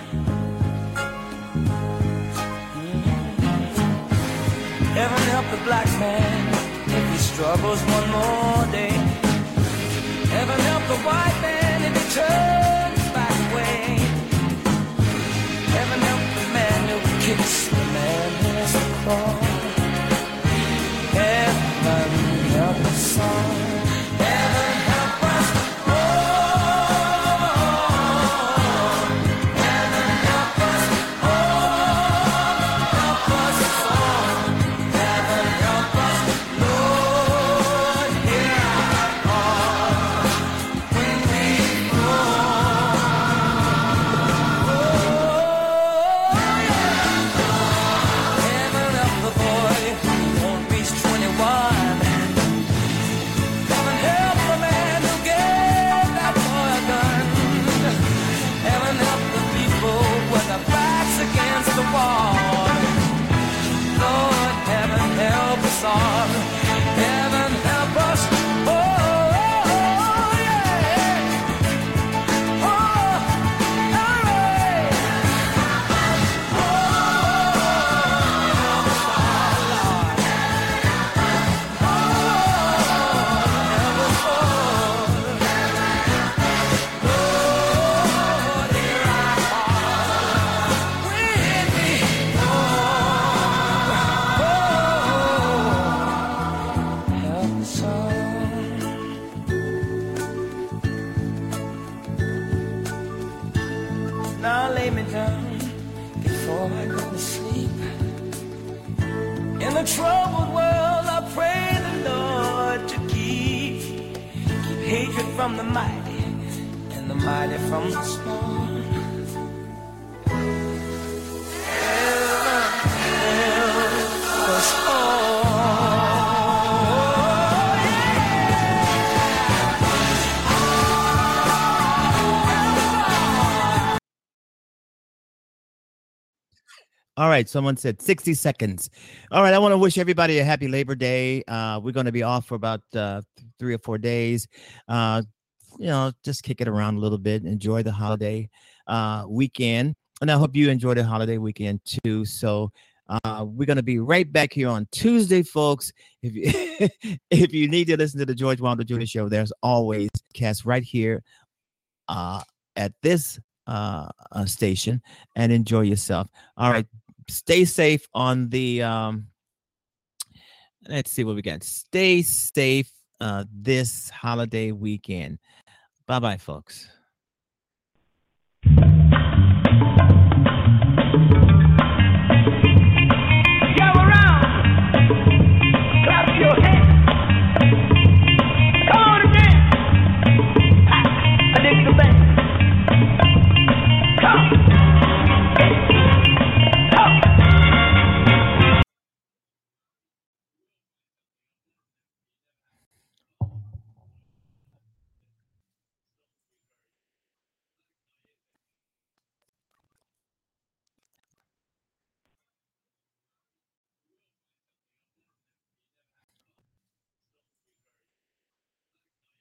Heaven help the black man if he struggles one more day. Heaven help the white man if he turns back away. Heaven help the man who kicks the man who has to crawl. Heaven help us all. Heaven help us all. Heaven help us all. Help us all. Heaven help us, Lord, hear our call when we fall. Oh, yeah. Heaven help the boy who won't reach twenty-one. Heaven help the man who gave that boy a gun. Heaven help the people with their backs against the wall. Lord, heaven help us all. Heaven help us. Oh, oh, yeah. Oh, all right. Now lay me down before I go to sleep. In the troubled world, I pray the Lord to keep keep hatred from the mighty and the mighty from the small. Heaven help us all. All right, someone said sixty seconds. All right, I want to wish everybody a happy Labor Day. Uh, we're going to be off for about uh, three or four days. Uh, you know, just kick it around a little bit. Enjoy the holiday uh, weekend. And I hope you enjoy the holiday weekend too. So uh, we're going to be right back here on Tuesday, folks. If you, if you need to listen to the George Wilder Junior Show, there's always cast right here uh, at this uh, uh, station, and enjoy yourself. All right. Stay safe on the, um, let's see what we got. Stay safe uh, this holiday weekend. Bye-bye, folks.